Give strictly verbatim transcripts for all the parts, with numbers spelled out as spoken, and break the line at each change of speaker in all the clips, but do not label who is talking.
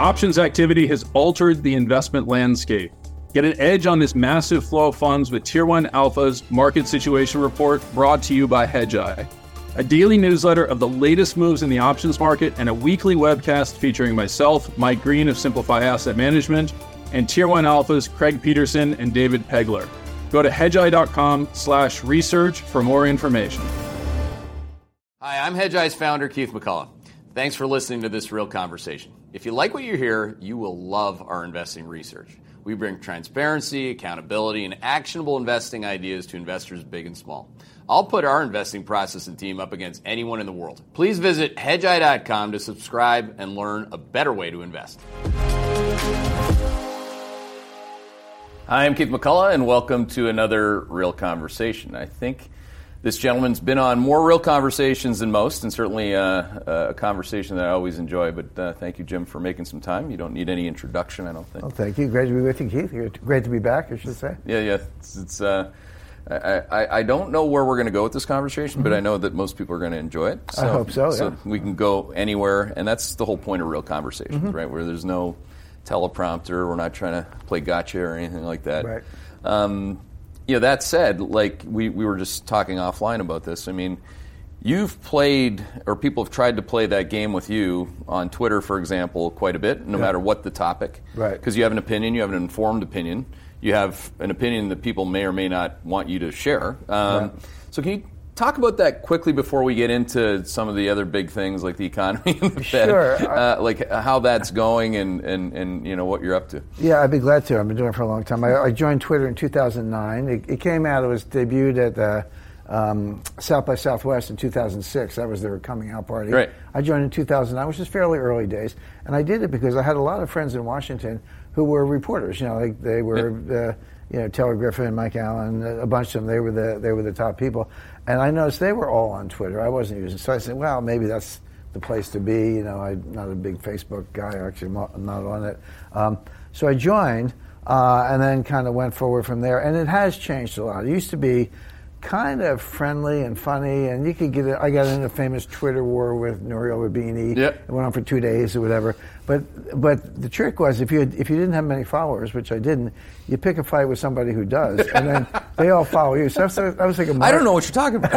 Options activity has altered the investment landscape. Get an edge on this massive flow of funds with Tier one Alpha's Market Situation Report, brought to you by Hedgeye, a daily newsletter of the latest moves in the options market, and a weekly webcast featuring myself, Mike Green of Simplify Asset Management, and Tier one Alpha's Craig Peterson and David Pegler. Go to hedgeye.com slash research for more information.
Hi, I'm Hedgeye's founder, Keith McCullough. Thanks for listening to this real conversation. If you like what you hear, you will love our investing research. We bring transparency, accountability, and actionable investing ideas to investors big and small. I'll put our investing process and team up against anyone in the world. Please visit hedgeye dot com to subscribe and learn a better way to invest. Hi, I'm Keith McCullough, and welcome to another Real Conversation. I think this gentleman's been on more Real Conversations than most, and certainly uh, a conversation that I always enjoy. But uh, thank you, Jim, for making some time. You don't need any introduction, I don't think.
Well, thank you. Great to be with you, Keith. Great to be back, I should say.
Yeah, yeah. It's, it's uh, I, I, I don't know where we're going to go with this conversation, mm-hmm. but I know that most people are going to enjoy it.
So, I hope so, yeah.
So we can go anywhere, and that's the whole point of Real Conversations, mm-hmm. right, where there's no teleprompter. We're not trying to play gotcha or anything like that.
Right.
Um, you know, that said, like we, we were just talking offline about this. I mean, you've played, or people have tried to play that game with you on Twitter, for example, quite a bit, no yeah. matter what the topic.
Right.
Because you have an opinion, you have an informed opinion. You have an opinion that people may or may not want you to share. Um,
right.
So can you talk about that quickly before we get into some of the other big things like the economy and the Fed?
Sure.
Uh, like how that's going and, and, and you know what you're up to.
Yeah, I'd be glad to. I've been doing it for a long time. I, I joined Twitter in two thousand nine. It, it came out, it was debuted at the um, South by Southwest in two thousand six. That was their coming out party.
Right.
I joined in two thousand nine, which is fairly early days. And I did it because I had a lot of friends in Washington who were reporters. You know, like they were... Yep. Uh, You know, Taylor Griffin, Mike Allen, a bunch of them. They were the they were the top people, and I noticed they were all on Twitter. I wasn't using, so I said, well, maybe that's the place to be. You know, I'm not a big Facebook guy. Actually, I'm not on it. Um, so I joined, uh, and then kind of went forward from there. And it has changed a lot. It used to be kind of friendly and funny, and you could get it. I got in a famous Twitter war with Nouriel Roubini.
Yep.
It went on for two days or whatever. But but the trick was if you had, if you didn't have many followers, which I didn't, you pick a fight with somebody who does, and then they all follow you. So I was, I was like a
I don't know what you're talking about.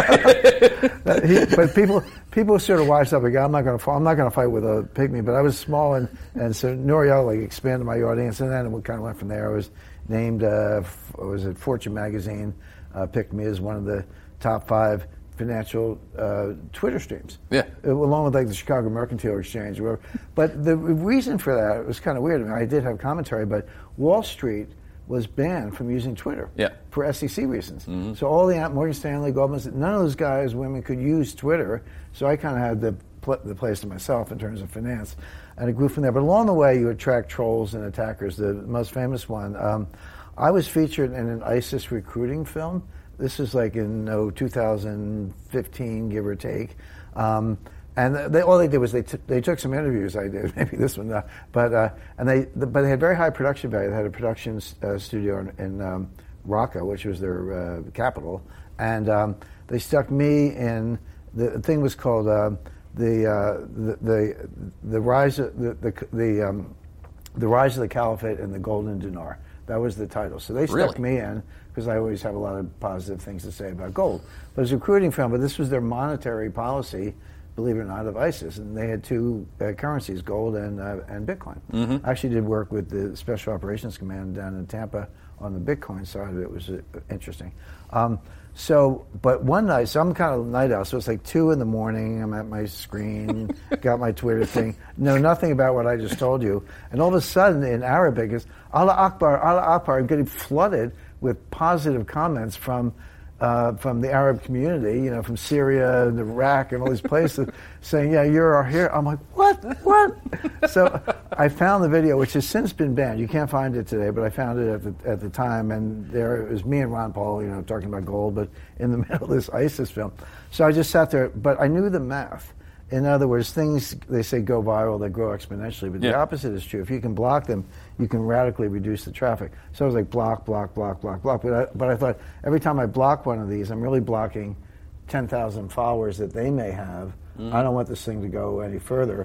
he, but people people sort of watched up and go, I'm not going to I'm not going to fight with a pygmy. But I was small, and, and so Nouriel like expanded my audience, and then we kind of went from there. I was named uh, was it Fortune magazine. Uh, picked me as one of the top five financial uh, Twitter streams.
Yeah.
Along with like the Chicago Mercantile Exchange or whatever. But the reason for that was kind of weird. I mean, I did have commentary, but Wall Street was banned from using Twitter
yeah.
for S E C reasons.
Mm-hmm.
So all the Morgan Stanley, Goldman, none of those guys, women could use Twitter. So I kind of had the pl- the place to myself in terms of finance. And it grew from there. But along the way, you attract trolls and attackers. The most famous one, um, I was featured in an ISIS recruiting film. This is like in oh, two thousand fifteen, give or take. Um, and they, all they did was they t- they took some interviews I did, maybe this one, uh, but uh, and they the, but they had very high production value. They had a production uh, studio in, in um, Raqqa, which was their uh, capital, and um, they stuck me in. The thing was called uh, the, uh, the the the rise of the the the, um, the rise of the caliphate and the golden dinar. That was the title. So they stuck
really?
me in because I always have a lot of positive things to say about gold. But it was a recruiting film, but this was their monetary policy, believe it or not, of ISIS. And they had two uh, currencies, gold and uh, and Bitcoin.
Mm-hmm.
I actually did work with the Special Operations Command down in Tampa on the Bitcoin side of it. It was uh, interesting. Um, so, but one night, so I'm kind of a night owl, so it's like two in the morning, I'm at my screen, got my Twitter thing, know nothing about what I just told you, and all of a sudden in Arabic it's Allah Akbar, Allah Akbar, I'm getting flooded with positive comments from uh, from the Arab community, you know, from Syria and Iraq and all these places, saying, yeah, you're our hero. I'm like, what, what? So I found the video, which has since been banned. You can't find it today, but I found it at the at the time, and there it was me and Ron Paul, you know, talking about gold, but in the middle of this ISIS film. So I just sat there, but I knew the math. In other words, things, they say, go viral, they grow exponentially, but
yeah.
the opposite is true. If you can block them, you can radically reduce the traffic. So I was like, block, block, block, block, block. But I, but I thought, every time I block one of these, I'm really blocking ten thousand followers that they may have. Mm. I don't want this thing to go any further.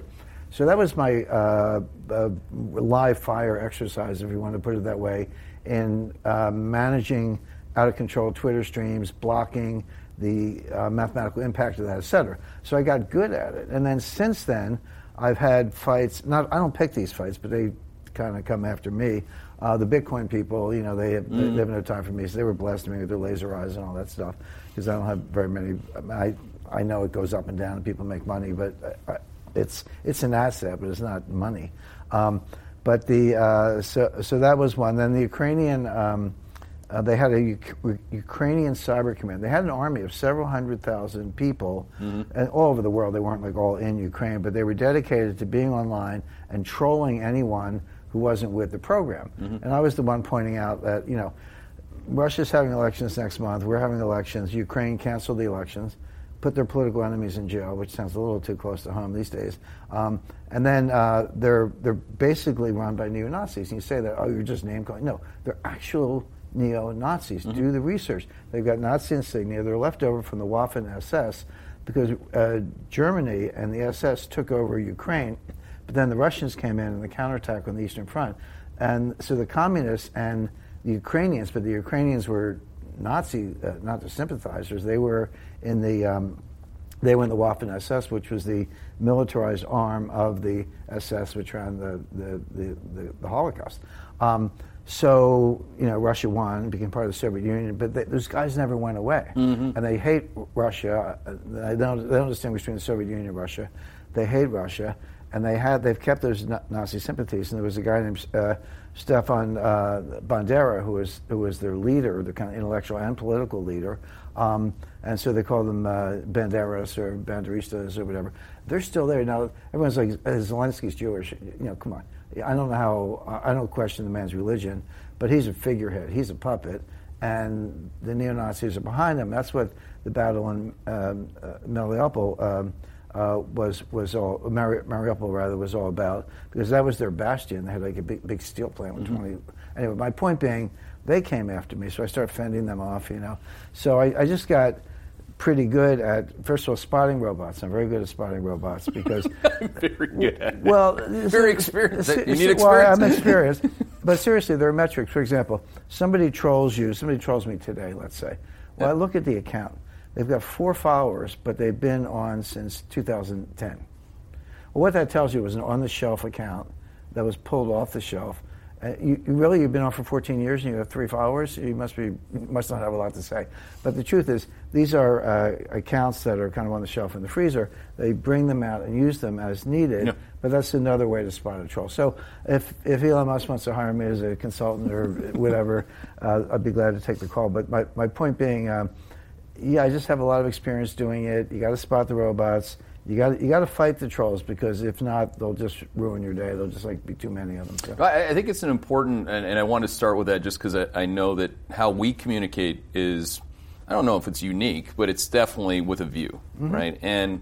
So that was my uh, uh, live fire exercise, if you want to put it that way, in uh, managing out-of-control Twitter streams, blocking the uh, mathematical impact of that, et cetera. So I got good at it. And then since then, I've had fights. Not I don't pick these fights, but they kind of come after me. Uh, the Bitcoin people, you know, they have, mm. they have no time for me, so they were blasting me with their laser eyes and all that stuff, because I don't have very many. I I know it goes up and down, and people make money, but I, it's it's an asset, but it's not money. Um, but the uh, so so that was one. Then the Ukrainian. Um, Uh, they had a U- Ukrainian cyber command. They had an army of several hundred thousand people, mm-hmm. and all over the world. They weren't like all in Ukraine, but they were dedicated to being online and trolling anyone who wasn't with the program. Mm-hmm. And I was the one pointing out that, you know, Russia's having elections next month. We're having elections. Ukraine canceled the elections, put their political enemies in jail, which sounds a little too close to home these days. Um, and then uh, they're they're basically run by neo-Nazis. And you say that, oh, you're just name calling. No, they're actual neo-Nazis. Mm-hmm. Do the research. They've got Nazi insignia. They're left over from the Waffen S S because uh, Germany and the S S took over Ukraine, but then the Russians came in and the counterattack on the Eastern Front. And so the communists and the Ukrainians, but the Ukrainians were Nazi, uh, not the sympathizers. They were in the um, they were in the Waffen S S, which was the militarized arm of the S S, which ran the the the, the, the Holocaust. Um, So, you know, Russia won, became part of the Soviet Union, but they, those guys never went away. Mm-hmm. And they hate Russia. They don't, they don't distinguish between the Soviet Union and Russia. They hate Russia, and they had, they've kept those Nazi sympathies. And there was a guy named uh, Stefan uh, Bandera, who was, who was their leader, the kind of intellectual and political leader. Um, and so they called them uh, Banderas or Banderistas or whatever. They're still there. Now, everyone's like, Zelensky's Jewish. You know, come on. I don't know how, I don't question the man's religion, but he's a figurehead. He's a puppet, and the neo-Nazis are behind him. That's what the battle in um, uh, Mariupol um, uh, was, was all, Mari- Mariupol rather, was all about, because that was their bastion. They had like a big, big steel plant with mm-hmm. twenty. Anyway, my point being, they came after me, so I started fending them off, you know. So I, I just got pretty good at, first of all, spotting robots. I'm very good at spotting robots because...
I'm very good at it.
Well...
Very experienced. You need experience.
Well, I'm experienced. But seriously, there are metrics. For example, somebody trolls you. Somebody trolls me today, let's say. Well, yeah. I look at the account. They've got four followers, but they've been on since two thousand ten. Well, what that tells you is an on-the-shelf account that was pulled off the shelf. Uh, you, you really, you've been on for fourteen years and you have three followers. You must be, you must not have a lot to say. But the truth is, these are uh, accounts that are kind of on the shelf in the freezer. They bring them out and use them as needed. Yeah. But that's another way to spot a troll. So if if Elon Musk wants to hire me as a consultant or whatever, uh, I'd be glad to take the call. But my my point being, um, yeah, I just have a lot of experience doing it. You got to spot the robots. You got you got to fight the trolls, because if not, they'll just ruin your day. They'll just like be too many of them. So.
I, I think it's an important, and, and I want to start with that just because I, I know that how we communicate is, I don't know if it's unique, but it's definitely with a view, mm-hmm. right? And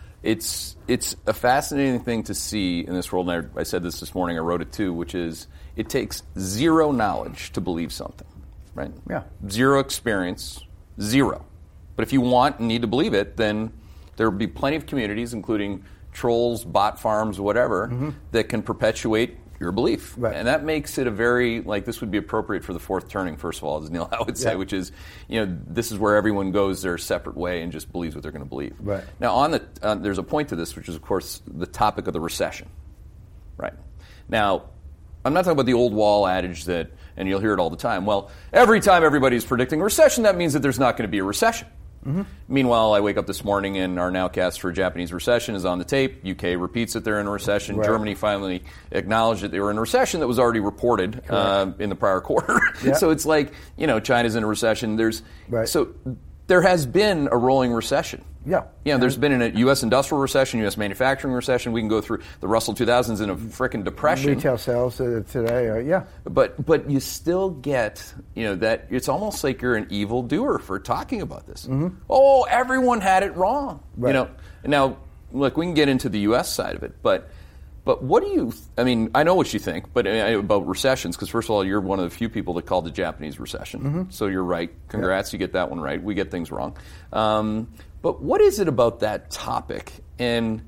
it's it's a fascinating thing to see in this world. And I, I said this this morning. I wrote it too, which is it takes zero knowledge to believe something, right?
Yeah.
Zero experience, zero. But if you want and need to believe it, then there will be plenty of communities, including trolls, bot farms, whatever, mm-hmm. that can perpetuate your belief.
Right.
And that makes it a very, like, this would be appropriate for the fourth turning, first of all, as Neil I would say, yeah. which is, you know, this is where everyone goes their separate way and just believes what they're going to believe.
Right.
Now, on the uh, there's a point to this, which is, of course, the topic of the recession. Right. Now, I'm not talking about the old wall adage that, and you'll hear it all the time, well, every time everybody's predicting a recession, that means that there's not going to be a recession. Mm-hmm. Meanwhile, I wake up this morning and our nowcast for a Japanese recession is on the tape. U K repeats that they're in a recession. Right. Germany finally acknowledged that they were in a recession that was already reported uh, in the prior quarter. Yep. So it's like, you know, China's in a recession. There's
right.
So there has been a rolling recession.
Yeah.
Yeah, you know, there's been a U S industrial recession, U S manufacturing recession. We can go through the Russell two thousands in a frickin' depression.
Retail sales uh, today, uh, yeah.
But but you still get, you know, that it's almost like you're an evil doer for talking about this. Mm-hmm. Oh, everyone had it wrong.
Right.
You know. Now, look, we can get into the U S side of it, but but what do you? I mean, I know what you think, but uh, about recessions, because first of all, you're one of the few people that called the Japanese recession. Mm-hmm. So you're right. Congrats, yeah. You get that one right. We get things wrong. Um, But what is it about that topic? And,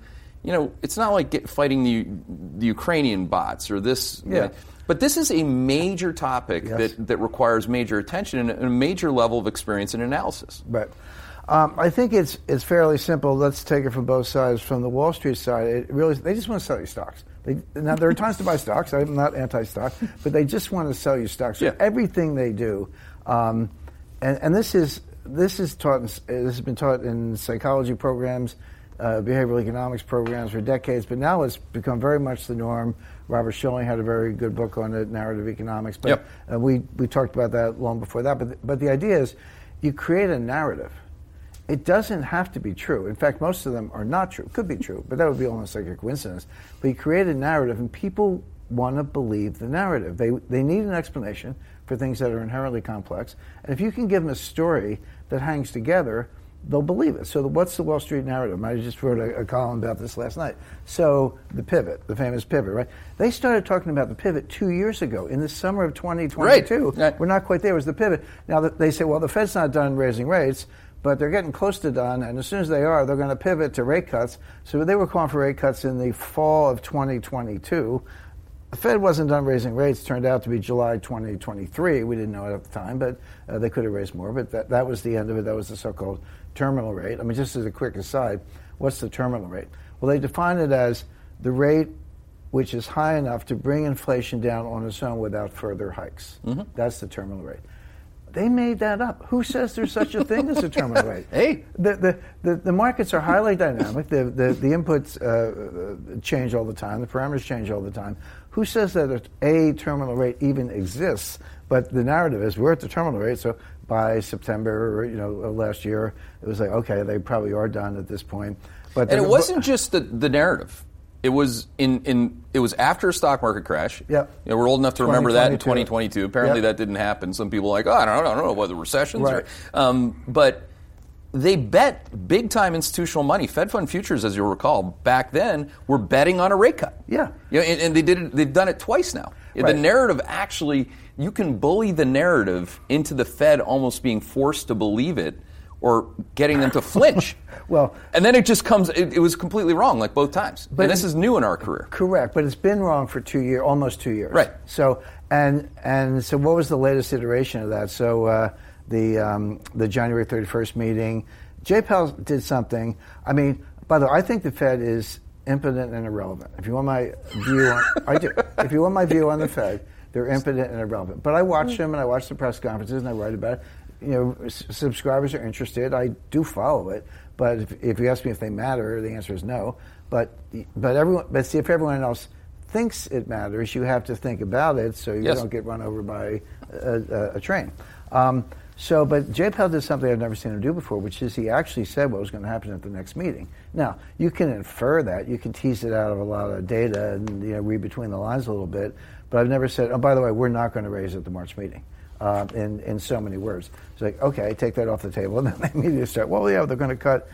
you know, it's not like get, fighting the, the Ukrainian bots or this.
Yeah.
Like, but this is a major topic
Yes.
that, that requires major attention and a major level of experience and analysis.
Right. Um, I think it's it's fairly simple. Let's take it from both sides. From the Wall Street side, it really they just want to sell you stocks. They, now there are times to buy stocks. I'm not anti-stock, but they just want to sell you stocks. So
Yeah.
everything they do, um, and and this is this is taught. In, this has been taught in psychology programs, uh, behavioral economics programs for decades. But now it's become very much the norm. Robert Schilling had a very good book on it, Narrative Economics. But
Yep.
uh, we we talked about that long before that. But but the idea is, you create a narrative. It doesn't have to be true. In fact, most of them are not true. Could be true, but that would be almost like a coincidence. But you create a narrative, and people want to believe the narrative. They they need an explanation for things that are inherently complex. And if you can give them a story that hangs together, they'll believe it. So the, what's the Wall Street narrative? I just wrote a, a column about this last night. So the pivot, the famous pivot, right? They started talking about the pivot two years ago, in the summer of twenty twenty-two.
Right.
We're not quite there. It was the pivot. Now they say, well, the Fed's not done raising rates, but they're getting close to done, and as soon as they are, they're going to pivot to rate cuts. So they were calling for rate cuts in the fall of twenty twenty-two. The Fed wasn't done raising rates. It turned out to be July twenty twenty-three. We didn't know it at the time, but uh, they could have raised more. But that, that was the end of it. That was the so-called terminal rate. I mean, just as a quick aside, what's the terminal rate? Well, they define it as the rate which is high enough to bring inflation down on its own without further hikes. Mm-hmm. That's the terminal rate. They made that up. Who says there's such a thing as a terminal rate?
Hey,
the the, the the markets are highly dynamic. The the, the inputs uh, change all the time. The parameters change all the time. Who says that a terminal rate even exists? But the narrative is we're at the terminal rate. So by September, you know, of last year, it was like, okay, they probably are done at this point. But
and
the,
it wasn't just the, the narrative. It was in, in it was after a stock market crash.
Yep.
You know, we're old enough to remember that in twenty
twenty
twenty-two. Apparently
Yep.
that didn't happen. Some people are like, oh, I don't know, I don't know whether recessions
Right.
or um, but they bet big time institutional money. Fed fund futures, as you'll recall, back then were betting on a rate cut.
Yeah.
You know, and, and they did it, they've done it twice now.
Right.
The narrative actually, you can bully the narrative into the Fed almost being forced to believe it or getting them to flinch.
Well,
and then it just comes, it, it was completely wrong, like both times.
But
and this is new in our career.
Correct, but it's been wrong for two years, almost two years.
Right.
So, and and so what was the latest iteration of that? So uh, the um, the January thirty-first meeting, Jay Powell did something. I mean, by the way, I think the Fed is impotent and irrelevant. If you want my view on, I do. If you want my view on the Fed, they're impotent and irrelevant. But I watch them and I watch the press conferences and I write about it. You know, s- subscribers are interested. I do follow it, but if, if you ask me if they matter, the answer is no. But but everyone, but see, if everyone else thinks it matters, you have to think about it so you
Yes.
don't get run over by a, a, a train. Um, so, but Jay Powell did something I've never seen him do before, which is he actually said what was going to happen at the next meeting. Now, you can infer that, you can tease it out of a lot of data and you know read between the lines a little bit, but I've never said, oh, by the way, we're not going to raise at the March meeting. Uh, in, in so many words. It's like, okay, take that off the table. And then they immediately start, well, yeah, they're going to cut.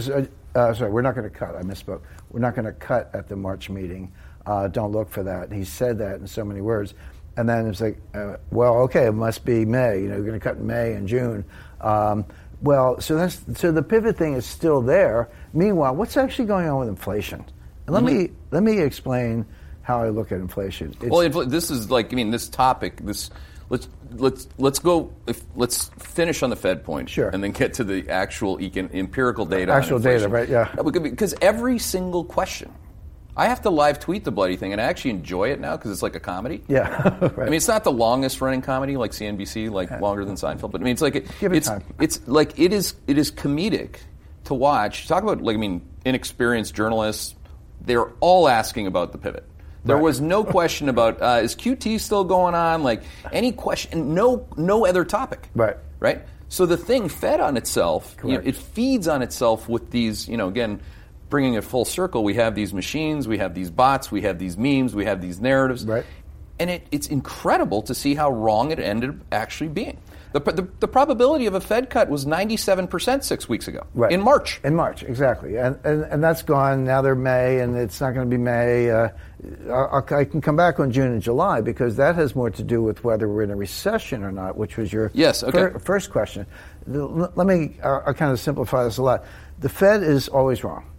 Uh, sorry, we're not going to cut. I misspoke. We're not going to cut at the March meeting. Uh, don't look for that. He said that in so many words. And then it's like, uh, well, okay, it must be May. You know, you're going to cut in May and June. Um, well, so that's so the pivot thing is still there. Meanwhile, what's actually going on with inflation? And let
Mm-hmm.
me let me explain how I look at inflation. It's,
Well, infl- this is like, I mean, this topic, this, let's let's let's go, if, let's finish on the Fed point.
Sure.
And then get to the actual econ- empirical data. on
Actual data,
inflation.
right, yeah.
No, because- Because every single question, I have to live tweet the bloody thing, and I actually enjoy it now because it's like a comedy.
yeah, right.
I mean, it's not the longest running comedy like C N B C, like longer than Seinfeld, but I mean, it's like it,
Give it
it's
time.
it's like it is it is comedic to watch. Talk about like I mean, inexperienced journalists. They're all asking about the pivot. There
Right.
was no question about uh, is Q T still going on? Like any question, no no other topic.
Right.
Right. So the thing fed on itself. You know,
Correct.
it feeds on itself with these. You know, again, bringing it full circle. We have these machines. We have these bots. We have these memes. We have these narratives.
Right.
And it, it's incredible to see how wrong it ended up actually being. The, the, the probability of a Fed cut was ninety-seven percent six weeks ago,
Right.
in March.
In March, exactly. And, and and that's gone. Now they're May, and it's not going to be May. Uh, I, I can come back on June and July because that has more to do with whether we're in a recession or not, which was your
Yes, okay.
fir- first question. The- l- let me, uh, I kind of simplify this a lot. The Fed is always wrong.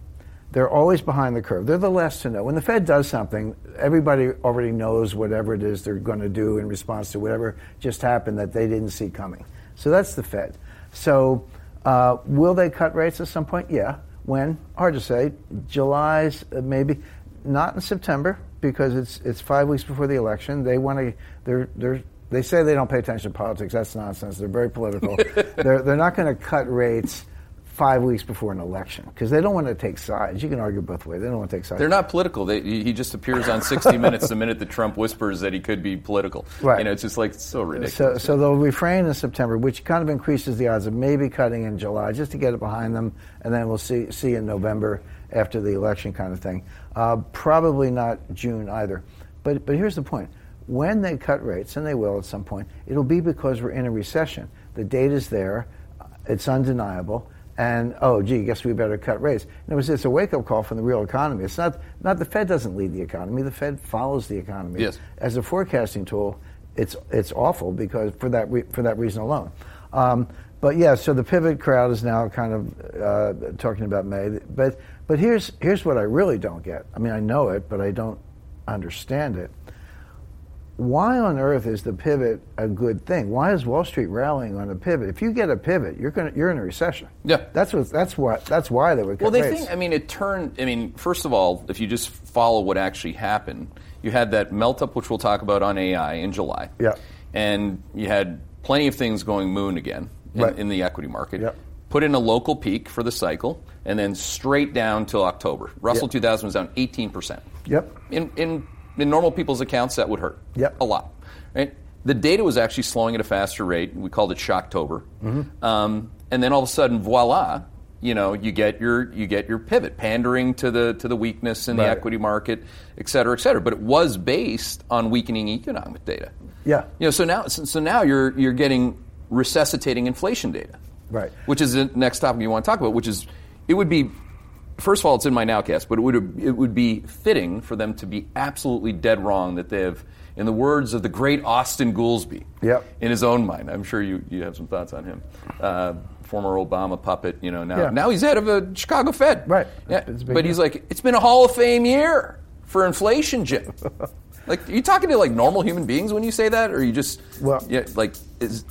they're always behind the curve. They're the last to know. When the Fed does something, everybody already knows whatever it is they're going to do in response to whatever just happened that they didn't see coming. So that's the Fed. So uh, will they cut rates at some point? Yeah. When? Hard to say. July's uh, maybe. Not in September, because it's it's five weeks before the election. They want to. They're they're. They say they don't pay attention to politics. That's nonsense. They're very political. they're they're not going to cut rates five weeks before an election because they don't want to take sides. You can argue both ways. They don't want to take sides.
They're not political. They, he just appears on sixty minutes the minute that Trump whispers that he could be political.
Right.
You know, it's just like it's so ridiculous.
So, so they'll refrain in September, which kind of increases the odds of maybe cutting in July just to get it behind them, and then we'll see see in November after the election kind of thing. Uh, probably not June either. But but here's the point. When they cut rates, and they will at some point, it'll be because we're in a recession. The data's there. It's undeniable. And, oh, gee, guess we better cut rates. In other words, it's a wake-up call from the real economy. It's not, not the Fed doesn't lead the economy. The Fed follows the economy.
Yes.
As a forecasting tool, it's it's awful because for that re- for that reason alone. Um, but, yeah, so the pivot crowd is now kind of uh, talking about May. But but here's here's what I really don't get. I mean, I know it, but I don't understand it. Why on earth is the pivot a good thing? Why is Wall Street rallying on a pivot? If you get a pivot, you're going you're in a recession.
Yeah,
that's what that's what that's why they would cut
Well, they
rates.
think. I mean, it turned. I mean, first of all, if you just follow what actually happened, you had that melt up, which we'll talk about on A I in July.
Yeah,
and you had plenty of things going moon again in,
right.
in the equity market.
Yep.
Put in a local peak for the cycle, and then straight down till October. Russell
Yep.
two thousand was down eighteen percent.
Yep.
In in in normal people's accounts, that would hurt.
Yep.
A lot. Right? The data was actually slowing at a faster rate. We called it Shocktober.
Mm-hmm.
Um, and then all of a sudden, voila, you know, you get your you get your pivot, pandering to the to the weakness in the
Right.
equity market, et cetera, et cetera. But it was based on weakening economic data.
Yeah.
You know, so now so, so now you're you're getting resuscitating inflation data.
Right.
Which is the next topic you want to talk about, which is it would be first of all, it's in my nowcast, but it would it would be fitting for them to be absolutely dead wrong that they have, in the words of the great Austin Goolsbee,
yep.
in his own mind. I'm sure you, you have some thoughts on him. Uh, former Obama puppet, you know, now
yeah.
now he's head of a Chicago Fed.
Right.
Yeah. But he's like, it's been a Hall of Fame year for inflation, Jim. Like, are you talking to like normal human beings when you say that, or are you just
well,
yeah, like is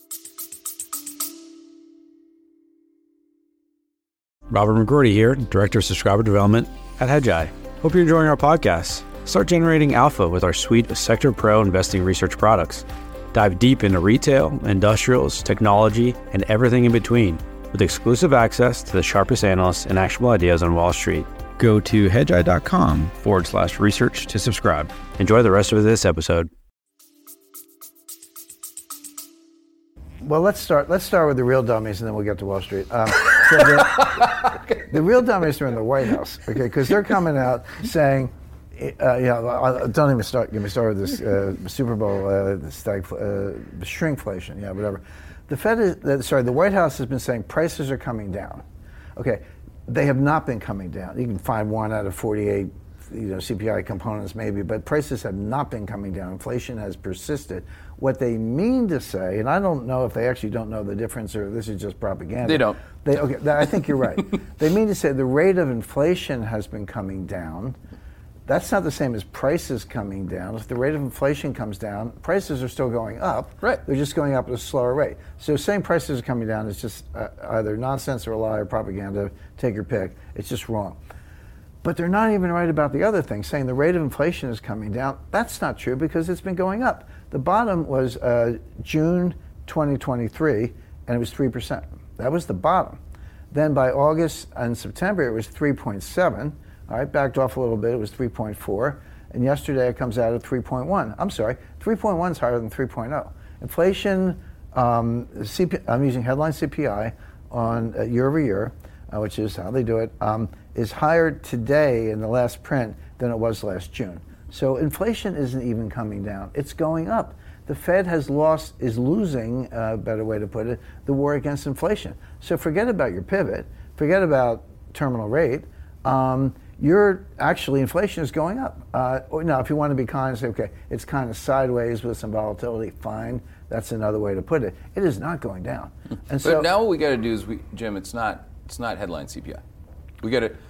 Robert McGrory here, Director of Subscriber Development at Hedgeye. Hope you're enjoying our podcast. Start generating alpha with our suite of Sector Pro investing research products. Dive deep into retail, industrials, technology, and everything in between with exclusive access to the sharpest analysts and actionable ideas on Wall Street. Go to hedgeye.com forward slash research to subscribe. Enjoy the rest of this episode.
Well, let's start. Let's start with the real dummies, and then we'll get to Wall Street. Um, so the, the real dummies are in the White House, okay? Because they're coming out saying, uh, you know, don't even start. Get me started with this uh, Super Bowl uh, stag, uh, shrinkflation, yeah, whatever. The Fed is uh, sorry. The White House has been saying prices are coming down. Okay, they have not been coming down. You can find one out of forty-eight, you know, C P I components maybe, but prices have not been coming down. Inflation has persisted. What they mean to say, and I don't know if they actually don't know the difference or this is just propaganda.
They don't.
They, okay, that, I think you're right. They mean to say the rate of inflation has been coming down. That's not the same as prices coming down. If the rate of inflation comes down, prices are still going up.
Right.
They're just going up at a slower rate. So saying prices are coming down is just uh, either nonsense or a lie or propaganda. Take your pick. It's just wrong. But they're not even right about the other thing, saying the rate of inflation is coming down. That's not true because it's been going up. The bottom was uh, June twenty twenty-three, and it was three percent. That was the bottom. Then by August and September, it was three point seven. All right, backed off a little bit. It was three point four. And yesterday, it comes out at three point one. I'm sorry, three point one is higher than three point oh. Inflation, um, C P, I'm using headline C P I on uh, year over year, uh, which is how they do it, um, is higher today in the last print than it was last June. So inflation isn't even coming down. It's going up. The Fed has lost, is losing, a uh, better way to put it, the war against inflation. So forget about your pivot. Forget about terminal rate. Um, you're actually, inflation is going up. Uh, now, if you want to be kind and say, okay, it's kind of sideways with some volatility, fine. That's another way to put it. It is not going down. And
but
so
now what we got to do is, we, Jim, it's not it's not headline C P I. We got to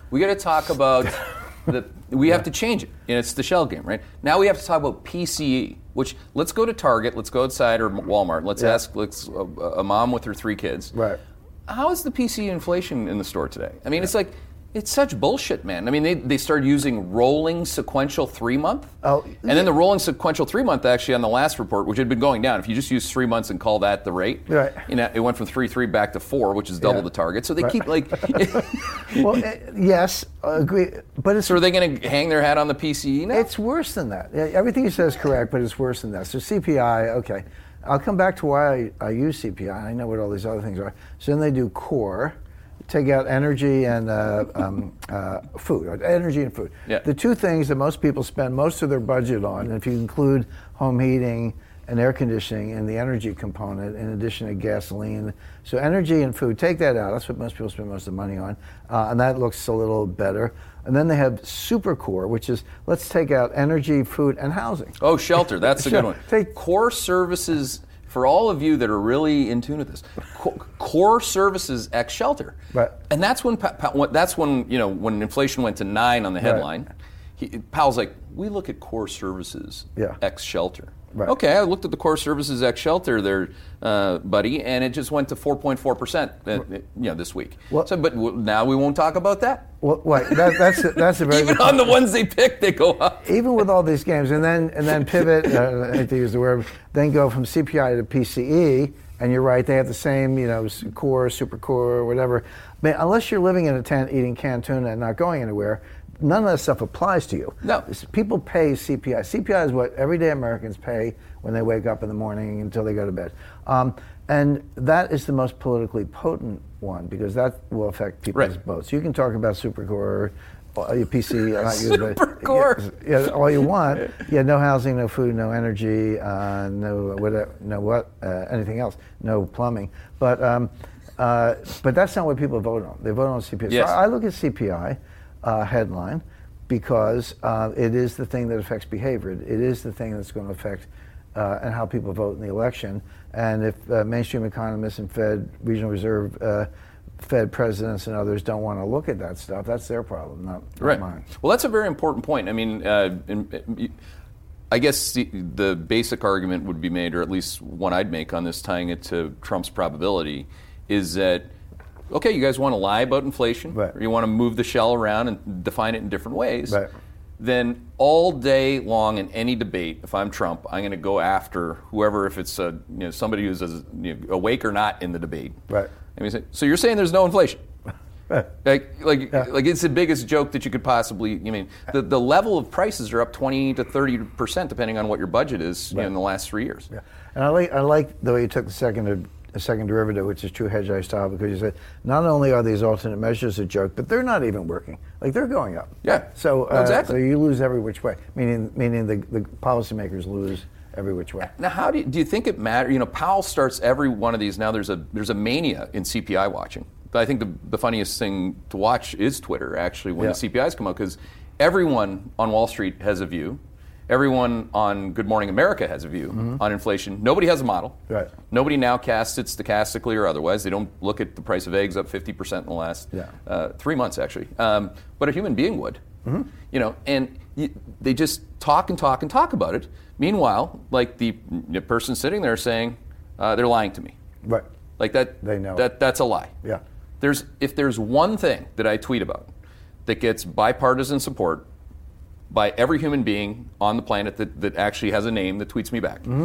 We got to talk about the. We yeah. have to change it. And it's the shell game, right? Now we have to talk about P C E. Which let's go to Target, let's go outside or Walmart. Let's yeah. ask let's, a, a mom with her three kids.
Right.
How is the P C E inflation in the store today? I mean, yeah. it's like. It's such bullshit, man. I mean, they, they started using rolling sequential three-month. Oh, and yeah. then the rolling sequential three-month, actually, on the last report, which had been going down. If you just use three months and call that the rate,
right.
you know, it went from three three back to four, which is double yeah. the target. So they right. keep, like...
well, uh, yes, I agree. But it's,
so are they going to hang their hat on the P C E now?
It's worse than that. Everything you said is correct, but it's worse than that. So C P I, okay. I'll come back to why I, I use C P I. I know what all these other things are. So then they do core. Take out energy and uh, um, uh, food, energy and food.
Yeah.
The two things that most people spend most of their budget on, if you include home heating and air conditioning in the energy component, in addition to gasoline. So energy and food, take that out. That's what most people spend most of the money on. Uh, and that looks a little better. And then they have super core, which is, let's take out energy, food, and housing.
Oh, shelter, that's a good one. Take core services. For all of you that are really in tune with this, core services X shelter,
right?
And that's when that's when you know when inflation went to nine on the headline. Right. He, Powell's like, we look at core services
yeah.
X shelter.
Right.
Okay, I looked at the core services X shelter there, uh, buddy, and it just went to four point four percent, you know, this week. Well, so, but w- now we won't talk about that.
Well, right. That, that's a, that's a very
even
good
on
point.
The ones they pick, they go up.
Even with all these games, and then and then pivot. uh, I hate to use the word. Then go from C P I to P C E, and you're right. They have the same, you know, core, super core, whatever. But unless you're living in a tent eating canned tuna and not going anywhere, none of that stuff applies to you.
No.
People pay C P I. C P I is what everyday Americans pay when they wake up in the morning until they go to bed. Um, and that is the most politically potent one because that will affect people's
right.
votes. You can talk about Supercore, your P C, not you, but
Supercore.
Yeah, yeah, all you want. Yeah, no housing, no food, no energy, uh, no whatever, no what, uh, anything else, no plumbing. But um, uh, but that's not what people vote on. They vote on C P I.
Yes.
So I look at C P I. Uh, headline because uh, it is the thing that affects behavior. It is the thing that's going to affect uh, and how people vote in the election. And if uh, mainstream economists and Fed, Regional Reserve, uh, Fed presidents and others don't want to look at that stuff, that's their problem, not, not
right.
mine.
Well, that's a very important point. I mean, uh, in, I guess the, the basic argument would be made, or at least one I'd make on this, tying it to Trump's probability, is that okay, you guys want to lie about inflation,
right.
or you want to move the shell around and define it in different ways,
right.
then all day long in any debate, if I'm Trump, I'm going to go after whoever, if it's a, you know, somebody who's as, you know, awake or not in the debate.
Right.
And we say, so you're saying there's no inflation?
Right.
Like, like,
yeah.
like it's the biggest joke that you could possibly. I mean, the, the level of prices are up twenty to thirty percent depending on what your budget is right. you know, in the last three years.
Yeah. And I like I like the way you took the second a second derivative, which is true hedge eye style, because you said not only are these alternate measures a joke, but they're not even working. Like they're going up.
Yeah.
So uh,
exactly.
So you lose every which way. Meaning meaning the the policymakers lose every which way.
Now, how do you, do you think it matters? You know, Powell starts every one of these. Now there's a there's a mania in C P I watching. But I think the the funniest thing to watch is Twitter, actually, when
yeah.
the C P Is come out, because everyone on Wall Street has a view. Everyone on Good Morning America has a view mm-hmm. on inflation. Nobody has a model.
Right.
Nobody now casts it stochastically or otherwise. They don't look at the price of eggs up fifty percent in the last
yeah.
uh, three months, actually. Um, but a human being would.
Mm-hmm.
You know, and you, they just talk and talk and talk about it. Meanwhile, like the, the person sitting there saying, uh, they're lying to me.
Right.
Like that.
They know.
That that's a lie.
Yeah.
There's if there's one thing that I tweet about that gets bipartisan support by every human being on the planet that, that actually has a name that tweets me back. Mm-hmm.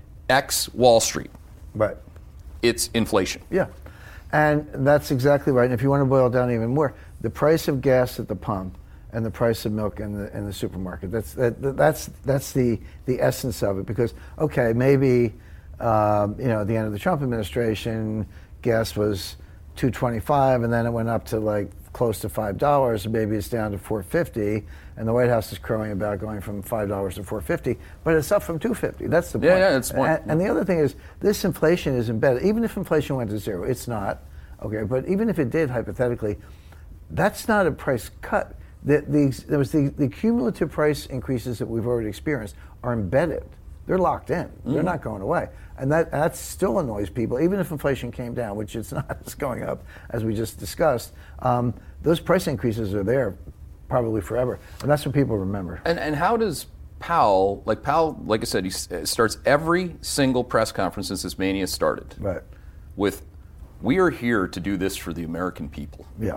X Wall Street.
Right.
It's inflation.
Yeah. And that's exactly right. And if you want to boil it down even more, the price of gas at the pump and the price of milk in the in the supermarket. That's that, that's that's the the essence of it. Because okay, maybe um, you know at the end of the Trump administration, gas was two twenty-five, and then it went up to like close to five dollars. Maybe it's down to four fifty, and the White House is crowing about going from five dollars to four fifty. But it's up from two fifty. That's the point.
Yeah, yeah, that's the point.
And, and the other thing is, this inflation is embedded. Even if inflation went to zero, it's not. Okay, but even if it did, hypothetically, that's not a price cut. The, the, there was the, the cumulative price increases that we've already experienced are embedded. they're locked in. Mm-hmm. They're not going away. And that that still annoys people, even if inflation came down, which it's not, it's going up, as we just discussed. Um, those price increases are there probably forever. And that's what people remember.
And and how does Powell, like Powell, like I said, he starts every single press conference since this mania started
right.
with, we are here to do this for the American people.
Yeah.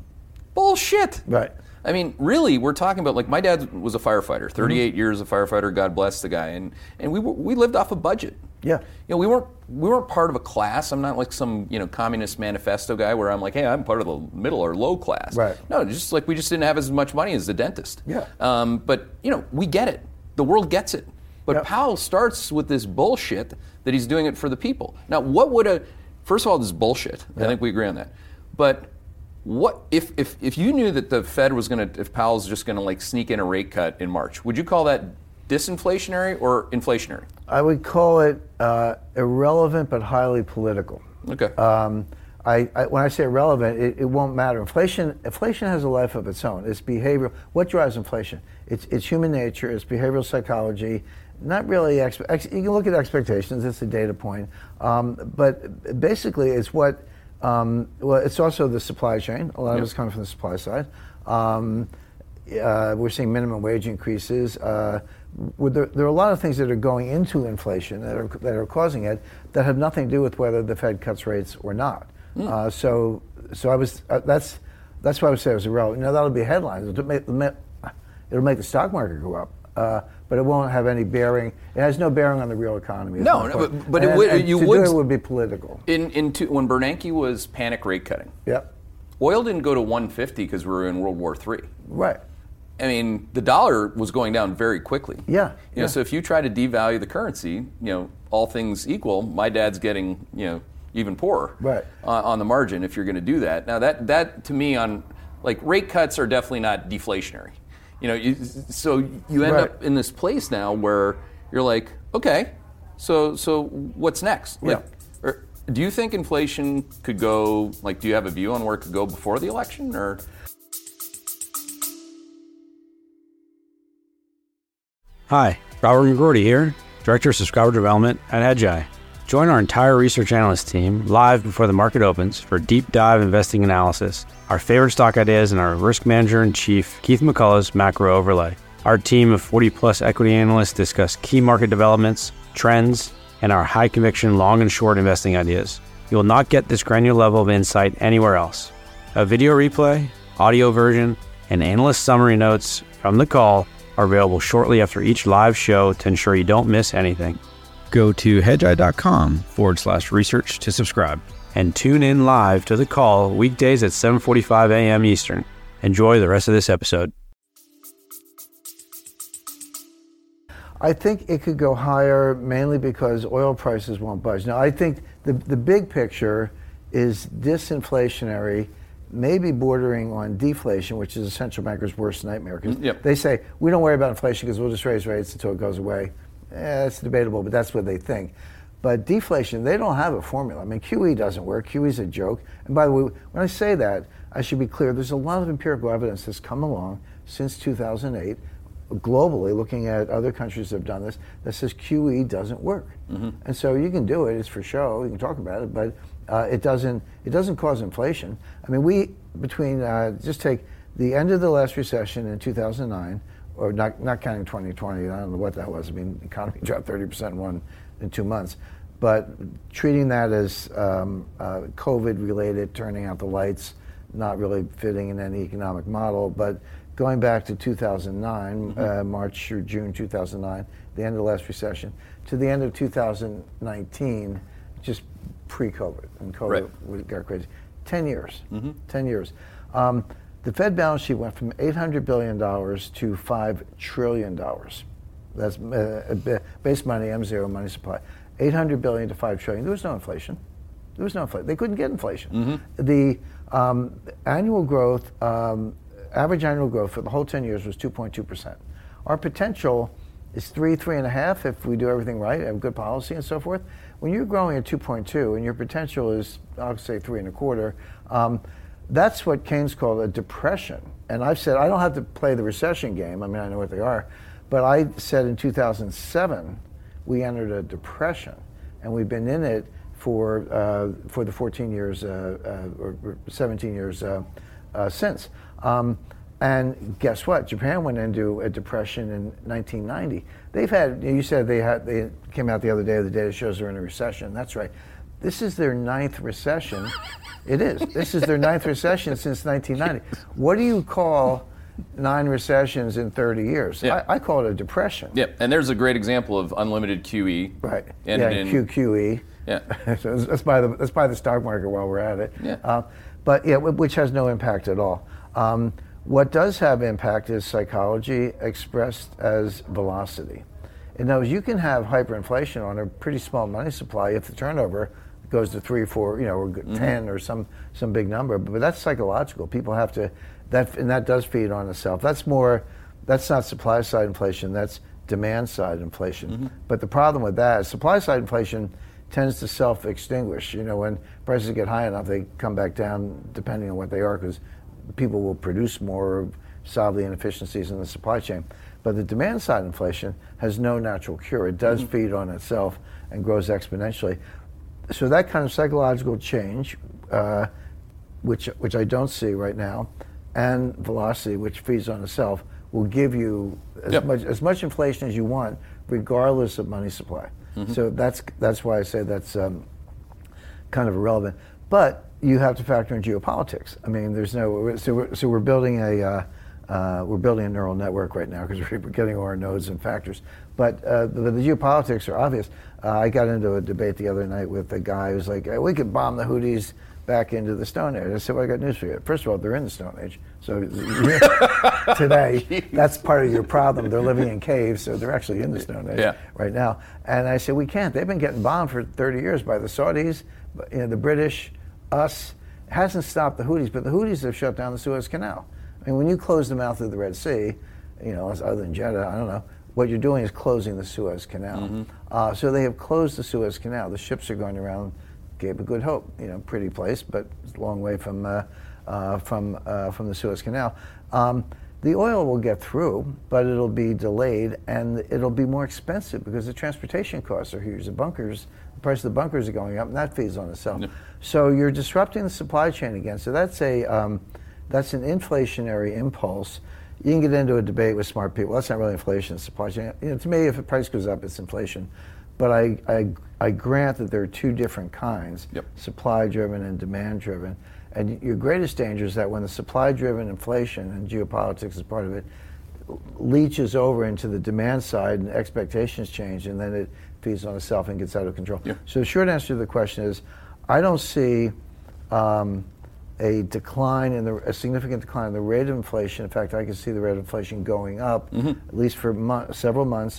Bullshit.
Right.
I mean, really, we're talking about, like, my dad was a firefighter, thirty-eight mm-hmm. years a firefighter, God bless the guy, and, and we we lived off a budget.
Yeah.
You know, we weren't we weren't part of a class. I'm not like some, you know, communist manifesto guy where I'm like, hey, I'm part of the middle or low class.
Right.
No, just like we just didn't have as much money as the dentist.
Yeah.
Um, but, you know, we get it. The world gets it. But
yep.
Powell starts with this bullshit that he's doing it for the people. Now, what would a, first of all, this is bullshit. Yep. I think we agree on that. But what if, if if you knew that the Fed was going to, if Powell's just going to like sneak in a rate cut in March, would you call that disinflationary or inflationary?
I would call it uh, irrelevant but highly political.
Okay.
Um, I, I, when I say irrelevant, it, it won't matter. Inflation inflation has a life of its own. It's behavioral. What drives inflation? It's it's human nature. It's behavioral psychology. Not really. Expe- ex- you can look at expectations. It's a data point. Um, but basically, it's what. Um, well, it's also the supply chain. A lot yep. of it's coming from the supply side. Um, uh, we're seeing minimum wage increases. Uh, there, there are a lot of things that are going into inflation that are that are causing it that have nothing to do with whether the Fed cuts rates or not. Mm. Uh, so, so I was. Uh, that's that's why I would say it was irrelevant. You know, that'll be headlines. It'll make, it'll make the stock market go up. Uh, but it won't have any bearing. It has no bearing on the real economy.
No, no but, but
and,
it would.
And
you
to
would.
Do it would be political.
In in two, when Bernanke was panic rate cutting.
Yep.
Oil didn't go to one fifty because we were in World War Three.
Right.
I mean, the dollar was going down very quickly.
Yeah.
You
yeah.
know, so if you try to devalue the currency, you know, all things equal, my dad's getting, you know, even poorer.
Right.
Uh, on the margin if you're going to do that. Now that that to me on like rate cuts are definitely not deflationary. You know, you, so you end
right.
up in this place now where you're like, okay, so so what's next? Like,
yeah.
or, do you think inflation could go, like, do you have a view on where it could go before the election? Or?
Hi, Robert McGroarty here, Director of Subscriber Development at Hedgeye. Join our entire research analyst team live before the market opens for deep dive investing analysis, our favorite stock ideas, and our risk manager in chief, Keith McCullough's macro overlay. Our team of forty plus equity analysts discuss key market developments, trends, and our high conviction long and short investing ideas. You will not get this granular level of insight anywhere else. A video replay, audio version, and analyst summary notes from the call are available shortly after each live show to ensure you don't miss anything. Go to hedgeye.com forward slash research to subscribe and tune in live to the call weekdays at seven forty-five a.m. Eastern. Enjoy the rest of this episode.
I think it could go higher mainly because oil prices won't budge. Now, I think the the big picture is disinflationary, maybe bordering on deflation, which is a central banker's worst nightmare. Because
yep.
they say, we don't worry about inflation because we'll just raise rates until it goes away. Eh, it's debatable, but that's what they think. But deflation, they don't have a formula. I mean, Q E doesn't work. Q E is a joke. And by the way, when I say that, I should be clear. There's a lot of empirical evidence that's come along since two thousand eight, globally, looking at other countries that have done this, that says Q E doesn't work. Mm-hmm. And so you can do it. It's for show. You can talk about it, but uh, it doesn't. It doesn't cause inflation. I mean, we between uh, just take the end of the last recession in two thousand nine. Or not, not counting twenty twenty, I don't know what that was. I mean, the economy dropped thirty percent in one in two months. But treating that as um, uh, COVID-related, turning out the lights, not really fitting in any economic model. But going back to two thousand nine, mm-hmm. uh, March or June two thousand nine, the end of the last recession, to the end of two thousand nineteen, just pre-COVID, and COVID right. got crazy. Ten years. Mm-hmm. Ten years. Um, The Fed balance sheet went from eight hundred billion dollars to five trillion dollars. That's uh, base money, M zero, money supply. eight hundred billion dollars to five trillion dollars. There was no inflation. There was no inflation. They couldn't get inflation. Mm-hmm. The um, annual growth, um, average annual growth for the whole ten years was two point two percent. Our potential is three, three and a half if we do everything right, have good policy and so forth. When you're growing at two point two and your potential is, I'll say three and a quarter, um, that's what Keynes called a depression. And I've said, I don't have to play the recession game. I mean, I know what they are. But I said in two thousand seven, we entered a depression, and we've been in it for uh, for the fourteen years uh, uh, or, or seventeen years uh, uh, since. Um, and guess what? Japan went into a depression in nineteen ninety. They've had. You said they had. They came out the other day. The data shows they're in a recession. That's right. This is their ninth recession. It is. This is their ninth recession since nineteen ninety. What do you call nine recessions in thirty years?
Yeah.
I, I call it a depression.
Yeah, and there's a great example of unlimited Q E.
Right.
Ended
yeah,
in,
Q Q E.
Yeah.
So let's buy the let's buy the stock market while we're at it.
Yeah.
Uh, but yeah, which has no impact at all. Um, what does have impact is psychology expressed as velocity. In other words, you can have hyperinflation on a pretty small money supply if the turnover goes to three, four, you know, or mm-hmm. ten or some some big number. But that's psychological. People have to that, and that does feed on itself. That's more. That's not supply side inflation. That's demand side inflation. Mm-hmm. But the problem with that is supply side inflation tends to self extinguish. You know, when prices get high enough, they come back down depending on what they are, because people will produce more, solve the inefficiencies in the supply chain. But the demand side inflation has no natural cure. It does mm-hmm. feed on itself and grows exponentially. So that kind of psychological change, uh, which which I don't see right now, and velocity, which feeds on itself, will give you as
yep.
much as much inflation as you want, regardless of money supply. Mm-hmm. So that's that's why I say that's um, kind of irrelevant. But you have to factor in geopolitics. I mean, there's no so we're, so we're building a uh, uh, we're building a neural network right now because we're getting all our nodes and factors. But uh, the, the geopolitics are obvious. Uh, I got into a debate the other night with a guy who's like, hey, we could bomb the Houthis back into the Stone Age. I said, well, I got news for you. First of all, they're in the Stone Age. So today, that's part of your problem. They're living in caves, so they're actually in the Stone Age
yeah.
right now. And I said, we can't. They've been getting bombed for thirty years by the Saudis, you know, the British, us. It hasn't stopped the Houthis, but the Houthis have shut down the Suez Canal. I mean, when you close the mouth of the Red Sea, you know, other than Jeddah, I don't know, what you're doing is closing the Suez Canal. Mm-hmm. Uh, so they have closed the Suez Canal. The ships are going around Cape of Good Hope, you know, pretty place, but it's a long way from uh, uh, from uh, from the Suez Canal. Um, the oil will get through, but it'll be delayed, and it'll be more expensive because the transportation costs are huge. The bunkers, the price of the bunkers are going up, and that feeds on itself. Yeah. So you're disrupting the supply chain again. So that's a um, that's an inflationary impulse. You can get into a debate with smart people. That's not really inflation, supply chain. You know, to me, if the price goes up, it's inflation. But I, I, I grant that there are two different kinds,
yep.
supply-driven and demand-driven. And your greatest danger is that when the supply-driven inflation, and geopolitics is part of it, leaches over into the demand side and expectations change, and then it feeds on itself and gets out of control.
Yep.
So the short answer to the question is, I don't see um, a decline in the, a significant decline in the rate of inflation. In fact, I can see the rate of inflation going up, mm-hmm. at least for mo- several months,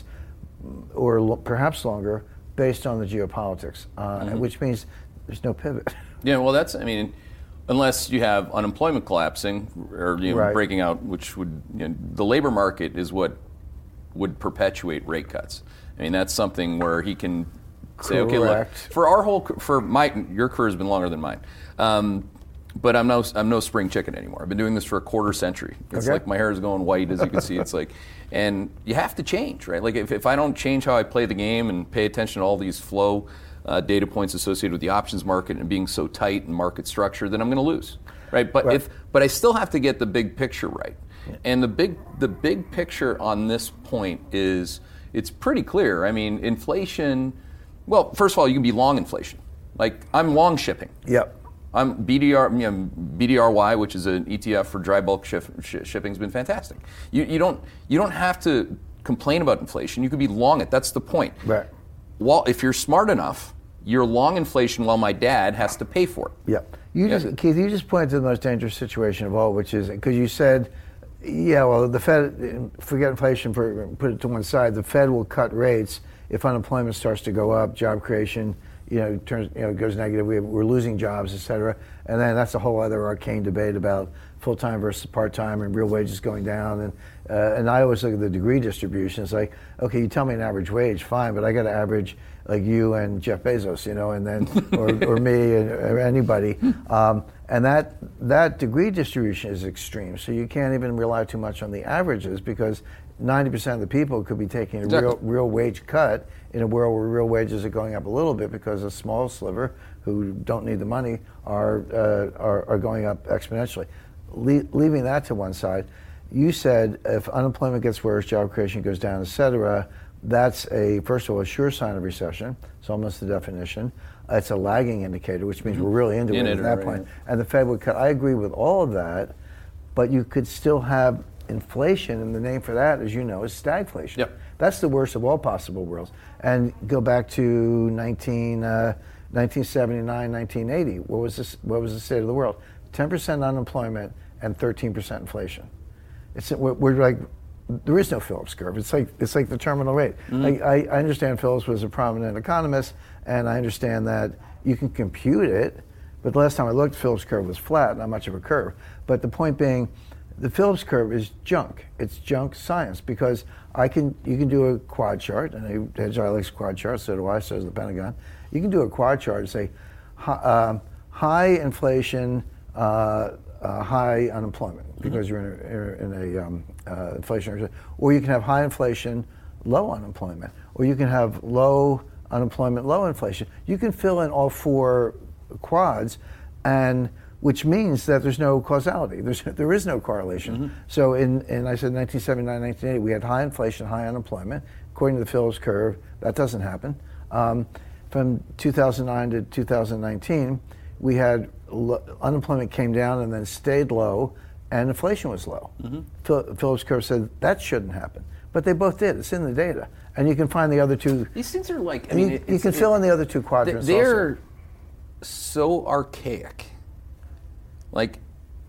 or lo- perhaps longer, based on the geopolitics, uh, mm-hmm. which means there's no pivot.
Yeah, well, that's, I mean, unless you have unemployment collapsing or you know,
right.
breaking out, which would, you know, the labor market is what would perpetuate rate cuts. I mean, that's something where he can say,
Correct.
okay, look, for our whole, for my, your career has been longer than mine. Um, But I'm no I'm no spring chicken anymore. I've been doing this for a quarter century. It's
okay.
like my hair is going white, as you can see. It's like, and you have to change, right? Like if, if I don't change how I play the game and pay attention to all these flow uh, data points associated with the options market and being so tight and market structure, then I'm going to lose, right? But
right.
if but I still have to get the big picture right. Yeah. And the big the big picture on this point is it's pretty clear. I mean, inflation. Well, first of all, you can be long inflation. Like I'm long shipping.
Yep.
I'm B D R, you know, B D R Y, which is an E T F for dry bulk shif- sh- shipping, has been fantastic. You, you don't you don't have to complain about inflation. You could be long it. That's the point.
Right.
Well, if you're smart enough, you're long inflation while my dad has to pay for it.
Yeah. You
yeah.
just, Keith, you just pointed to the most dangerous situation of all, which is because you said, yeah, well, the Fed, forget inflation, for put it to one side. The Fed will cut rates if unemployment starts to go up, job creation. You know, turns you know goes negative. We have, we're losing jobs, et cetera. And then that's a whole other arcane debate about full-time versus part-time and real wages going down. And uh, and I always look at the degree distribution. It's like, okay, you tell me an average wage, fine, but I got to average like you and Jeff Bezos, you know, and then or, or me and, or anybody. Um, and that that degree distribution is extreme. So you can't even rely too much on the averages because ninety percent of the people could be taking a
Exactly.
real real wage cut in a world where real wages are going up a little bit because a small sliver who don't need the money are uh, are, are going up exponentially. Le- leaving that to one side, you said if unemployment gets worse, job creation goes down, et cetera, that's a, first of all, a sure sign of recession. It's almost the definition. It's a lagging indicator, which means mm-hmm. we're really into
In
it
it
at that
right.
point. And the Fed would cut. I agree with all of that, but you could still have inflation, and the name for that, as you know, is stagflation.
Yep.
That's the worst of all possible worlds. And go back to nineteen, uh, nineteen seventy-nine, nineteen eighty. What was this? What was the state of the world? ten percent unemployment and thirteen percent inflation. It's we're, we're like there is no Phillips curve. It's like it's like the terminal rate. Mm-hmm. Like, I, I understand Phillips was a prominent economist, and I understand that you can compute it. But the last time I looked, Phillips curve was flat, not much of a curve. But the point being, the Phillips curve is junk. It's junk science because I can you can do a quad chart, and Hedgeye likes quad charts, so do I, so does the Pentagon. You can do a quad chart and say uh, high inflation, uh, uh, high unemployment because you're in a, in a um, uh, inflationary, or you can have high inflation, low unemployment, or you can have low unemployment, low inflation. You can fill in all four quads, and which means that there's no causality. There's there is no correlation. Mm-hmm. So in, in I said nineteen seventy-nine, nineteen eighty, we had high inflation, high unemployment. According to the Phillips curve, that doesn't happen. Um, from two thousand nine to two thousand nineteen, we had lo- unemployment came down and then stayed low, and inflation was low. Mm-hmm. Phil- Phillips curve said that shouldn't happen, but they both did. It's in the data, and you can find the other two.
These things are like I
you,
mean,
you can fill in the other two quadrants.
They're
also.
so archaic. Like,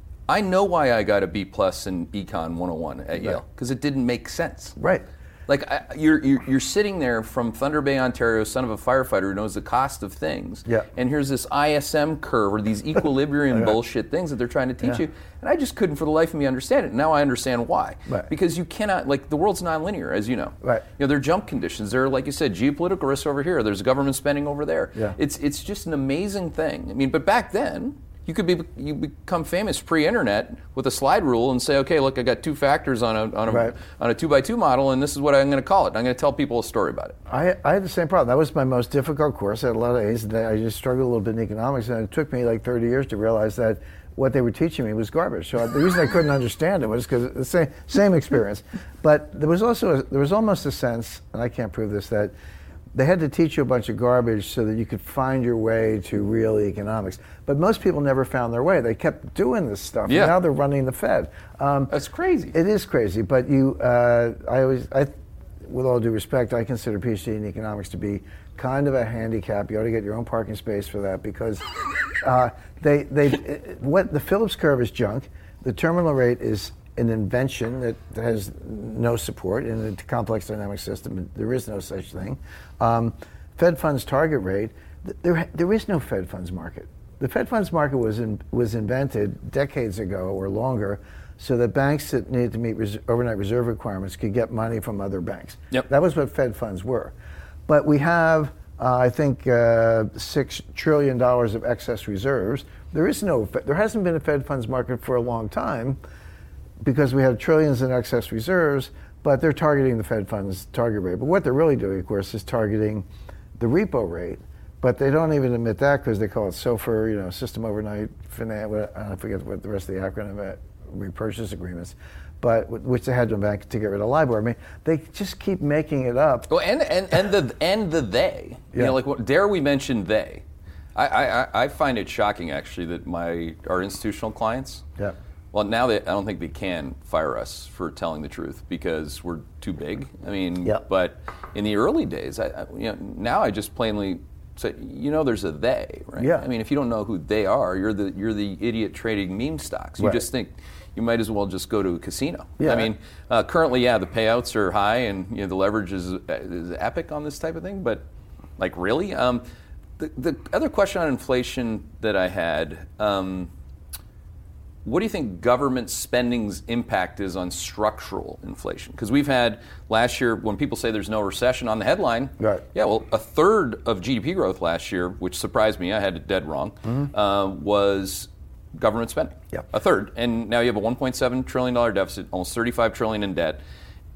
I know why I got a B plus in Econ one oh one at Yale, because it didn't make sense.
Right.
Like, I, you're, you're you're sitting there from Thunder Bay, Ontario, son of a firefighter who knows the cost of things.
Yeah.
And here's this I S M curve or these equilibrium bullshit things that they're trying to teach
Yeah.
you. And I just couldn't for the life of me understand it. Now I understand why.
Right.
Because you cannot, like, the world's nonlinear, as you know.
Right.
You know, there are jump conditions. There are, like you said, geopolitical risks over here. There's government spending over there.
Yeah.
It's it's just an amazing thing. I mean, but back then, you could be you become famous pre-internet with a slide rule and say, okay, look, I got two factors on a on a
Right.
on a two by two model, and this is what I'm going to call it. I'm going to tell people a story about it.
I, I had the same problem. That was my most difficult course. I had a lot of A's, and I just struggled a little bit in economics, and it took me like thirty years to realize that what they were teaching me was garbage. So the reason I couldn't understand it was because the same same experience. But there was also a, there was almost a sense, and I can't prove this, that they had to teach you a bunch of garbage so that you could find your way to real economics. But most people never found their way. They kept doing this stuff.
Yeah.
And now they're running the Fed. Um,
That's crazy.
It is crazy. But you, uh, I always, I, with all due respect, I consider PhD in economics to be kind of a handicap. You ought to get your own parking space for that because uh, they, they, it, what the Phillips curve is junk. The terminal rate is an invention that has no support in a complex dynamic system. There is no such thing. Um, Fed funds target rate, there, there is no Fed funds market. The Fed funds market was in, was invented decades ago or longer so that banks that needed to meet res- overnight reserve requirements could get money from other banks.
Yep.
That was what Fed funds were. But we have, uh, I think, uh, six trillion dollars of excess reserves. There is no, there hasn't been a Fed funds market for a long time, because we have trillions in excess reserves, but they're targeting the Fed funds target rate. But what they're really doing, of course, is targeting the repo rate. But they don't even admit that because they call it SOFR, you know, System Overnight Finance. I forget what the rest of the acronym is, repurchase agreements, but which they had to bank to get rid of LIBOR. I mean, they just keep making it up.
Oh, and and and the and the they. You
Yeah.
know, like what, dare we mention they? I, I I find it shocking actually that my our institutional clients.
Yeah.
Well, now they, I don't think they can fire us for telling the truth because we're too big. I mean,
Yep.
but in the early days, I, I, you know, now I just plainly say, you know, there's a they, right?
Yeah.
I mean, if you don't know who they are, you're the you're the idiot trading meme stocks. You
Right.
just think you might as well just go to a casino.
Yeah.
I mean, uh, currently, yeah, the payouts are high and you know the leverage is is epic on this type of thing. But like, really, um, the the other question on inflation that I had. Um, What do you think government spending's impact is on structural inflation? Because we've had last year, when people say there's no recession on the headline,
Right.
yeah, well, a third of G D P growth last year, which surprised me, I had it dead wrong,
Mm-hmm.
uh, was government spending.
Yep.
A third. And now you have a one point seven trillion dollars deficit, almost thirty-five trillion dollars in debt.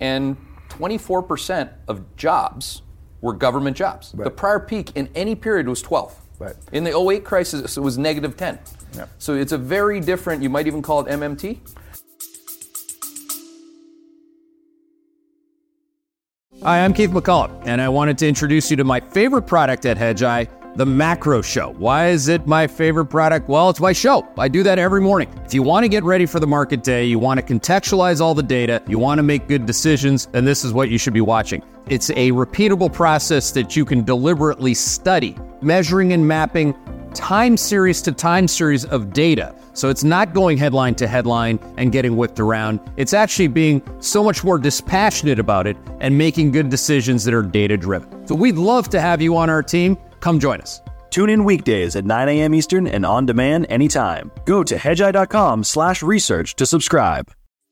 and twenty-four percent of jobs were government jobs.
Right.
The prior peak in any period was twelve.
Right.
In the oh eight crisis, it was negative ten.
Yeah.
So it's a very different, you might even call it M M T.
Hi, I'm Keith McCullough, and I wanted to introduce you to my favorite product at Hedgeye, the Macro Show. Why is it my favorite product? Well, it's my show. I do that every morning. If you want to get ready for the market day, you want to contextualize all the data, you want to make good decisions, then this is what you should be watching. It's a repeatable process that you can deliberately study, measuring and mapping time series to time series of data. So it's not going headline to headline and getting whipped around. It's actually being so much more dispassionate about it and making good decisions that are data-driven. So we'd love to have you on our team. Come join us.
Tune in weekdays at nine a.m. Eastern and on demand anytime. Go to hedgeye.com slash research to subscribe.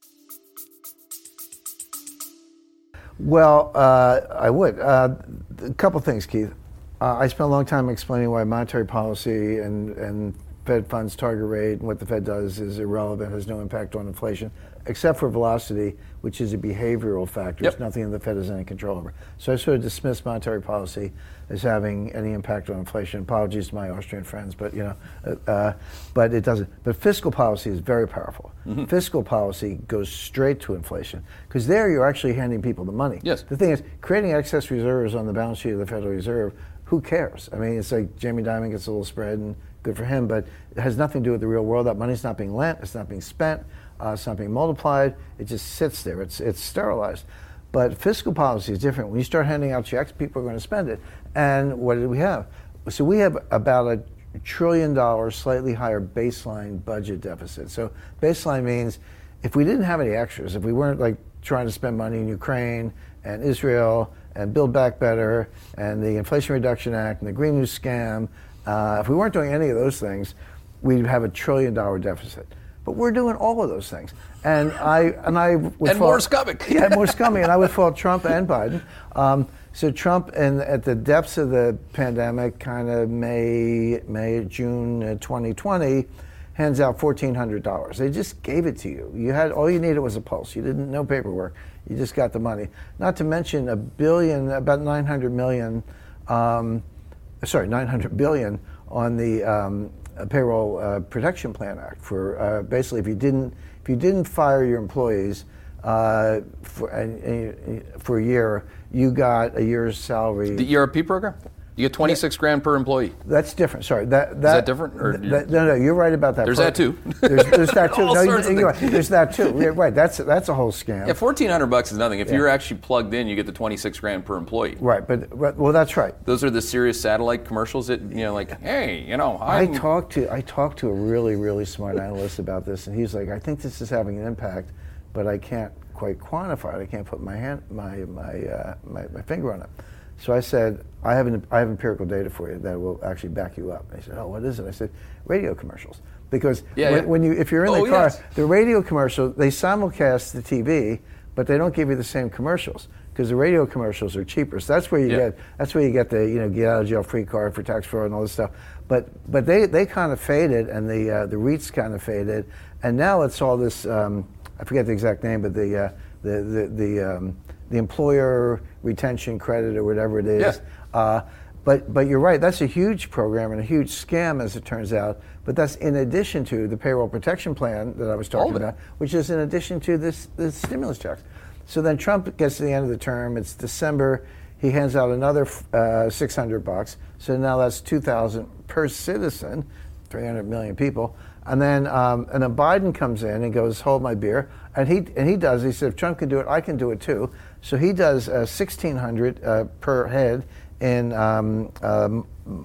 Well, uh, I would. Uh, a couple things, Keith. Uh, I spent a long time explaining why monetary policy and, and Fed funds target rate and what the Fed does is irrelevant, has no impact on inflation, except for velocity, which is a behavioral factor.
Yep.
It's nothing the Fed has any control over. So I sort of dismissed monetary policy as having any impact on inflation. Apologies to my Austrian friends, but you know, uh, but it doesn't. But fiscal policy is very powerful. Mm-hmm. Fiscal policy goes straight to inflation because there you're actually handing people the money.
Yes.
The thing is, creating excess reserves on the balance sheet of the Federal Reserve, who cares? I mean, it's like Jamie Dimon gets a little spread, and good for him, but it has nothing to do with the real world. That money's not being lent, it's not being spent, uh, it's not being multiplied, it just sits there, it's it's sterilized. But fiscal policy is different. When you start handing out checks, people are going to spend it. And what did we have? So we have about a trillion dollars, slightly higher baseline budget deficit. So baseline means if we didn't have any extras, if we weren't like trying to spend money in Ukraine and Israel and Build Back Better and the Inflation Reduction Act and the Green New Scam, uh, if we weren't doing any of those things, we'd have a trillion dollar deficit. But we're doing all of those things. And I and I would
And
fault,
more's coming.
yeah, more's coming. And I would fault Trump and Biden. Um, so Trump, in, at the depths of the pandemic, kind of May, May, June uh, twenty twenty, hands out fourteen hundred dollars. They just gave it to you. You had all you needed was a pulse. You didn't no paperwork. You just got the money. Not to mention a billion, about nine hundred million. Um, sorry, nine hundred billion on the um, Payroll uh, Protection Plan Act for uh, basically if you didn't if you didn't fire your employees uh, for uh, for a year, you got a year's salary.
The E R P program? You get twenty-six grand per employee.
That's different. Sorry, that, that
that different? Or
th- that, no, no, you're right about that.
There's
program.
that too.
There's, there's that too.
All
no,
sorts
you,
of
you're
things.
right. There's that too. Yeah, right. That's that's a whole scam.
Yeah, fourteen hundred bucks is nothing. If
Yeah.
you're actually plugged in, you get the twenty-six grand per employee.
Right, but, but well, that's right.
Those are the serious satellite commercials that, you know, like, hey, you know, I'm,
I talked to I talked to a really really smart analyst about this, and he's like, I think this is having an impact, but I can't quite quantify it. I can't put my hand my my uh, my, my finger on it. So I said, I have an, I have empirical data for you that will actually back you up. And he said, oh, what is it? I said, radio commercials. Because
Yeah,
when,
yeah.
when you if you're in
Oh,
the car,
yes.
the radio commercial, they simulcast the T V, but they don't give you the same commercials because the radio commercials are cheaper. So that's where you
Yeah.
get that's where you get the you know get out of jail free card for tax fraud and all this stuff. But but they, they kind of faded, and the uh, the REITs kind of faded, and now it's all this. Um, I forget the exact name, but the uh, the the the, um, the employer retention credit or whatever it is.
Yes.
Uh, but but you're right. That's a huge program and a huge scam, as it turns out. But that's in addition to the payroll protection plan that I was talking
All of it.
about, which is in addition to this this stimulus checks. So then Trump gets to the end of the term. It's December. He hands out another uh, six hundred bucks. So now that's two thousand per citizen, three hundred million people. And then um, and then Biden comes in and goes, hold my beer. And he and he does. He said, if Trump can do it, I can do it too. So he does uh, sixteen hundred uh, per head in um, um,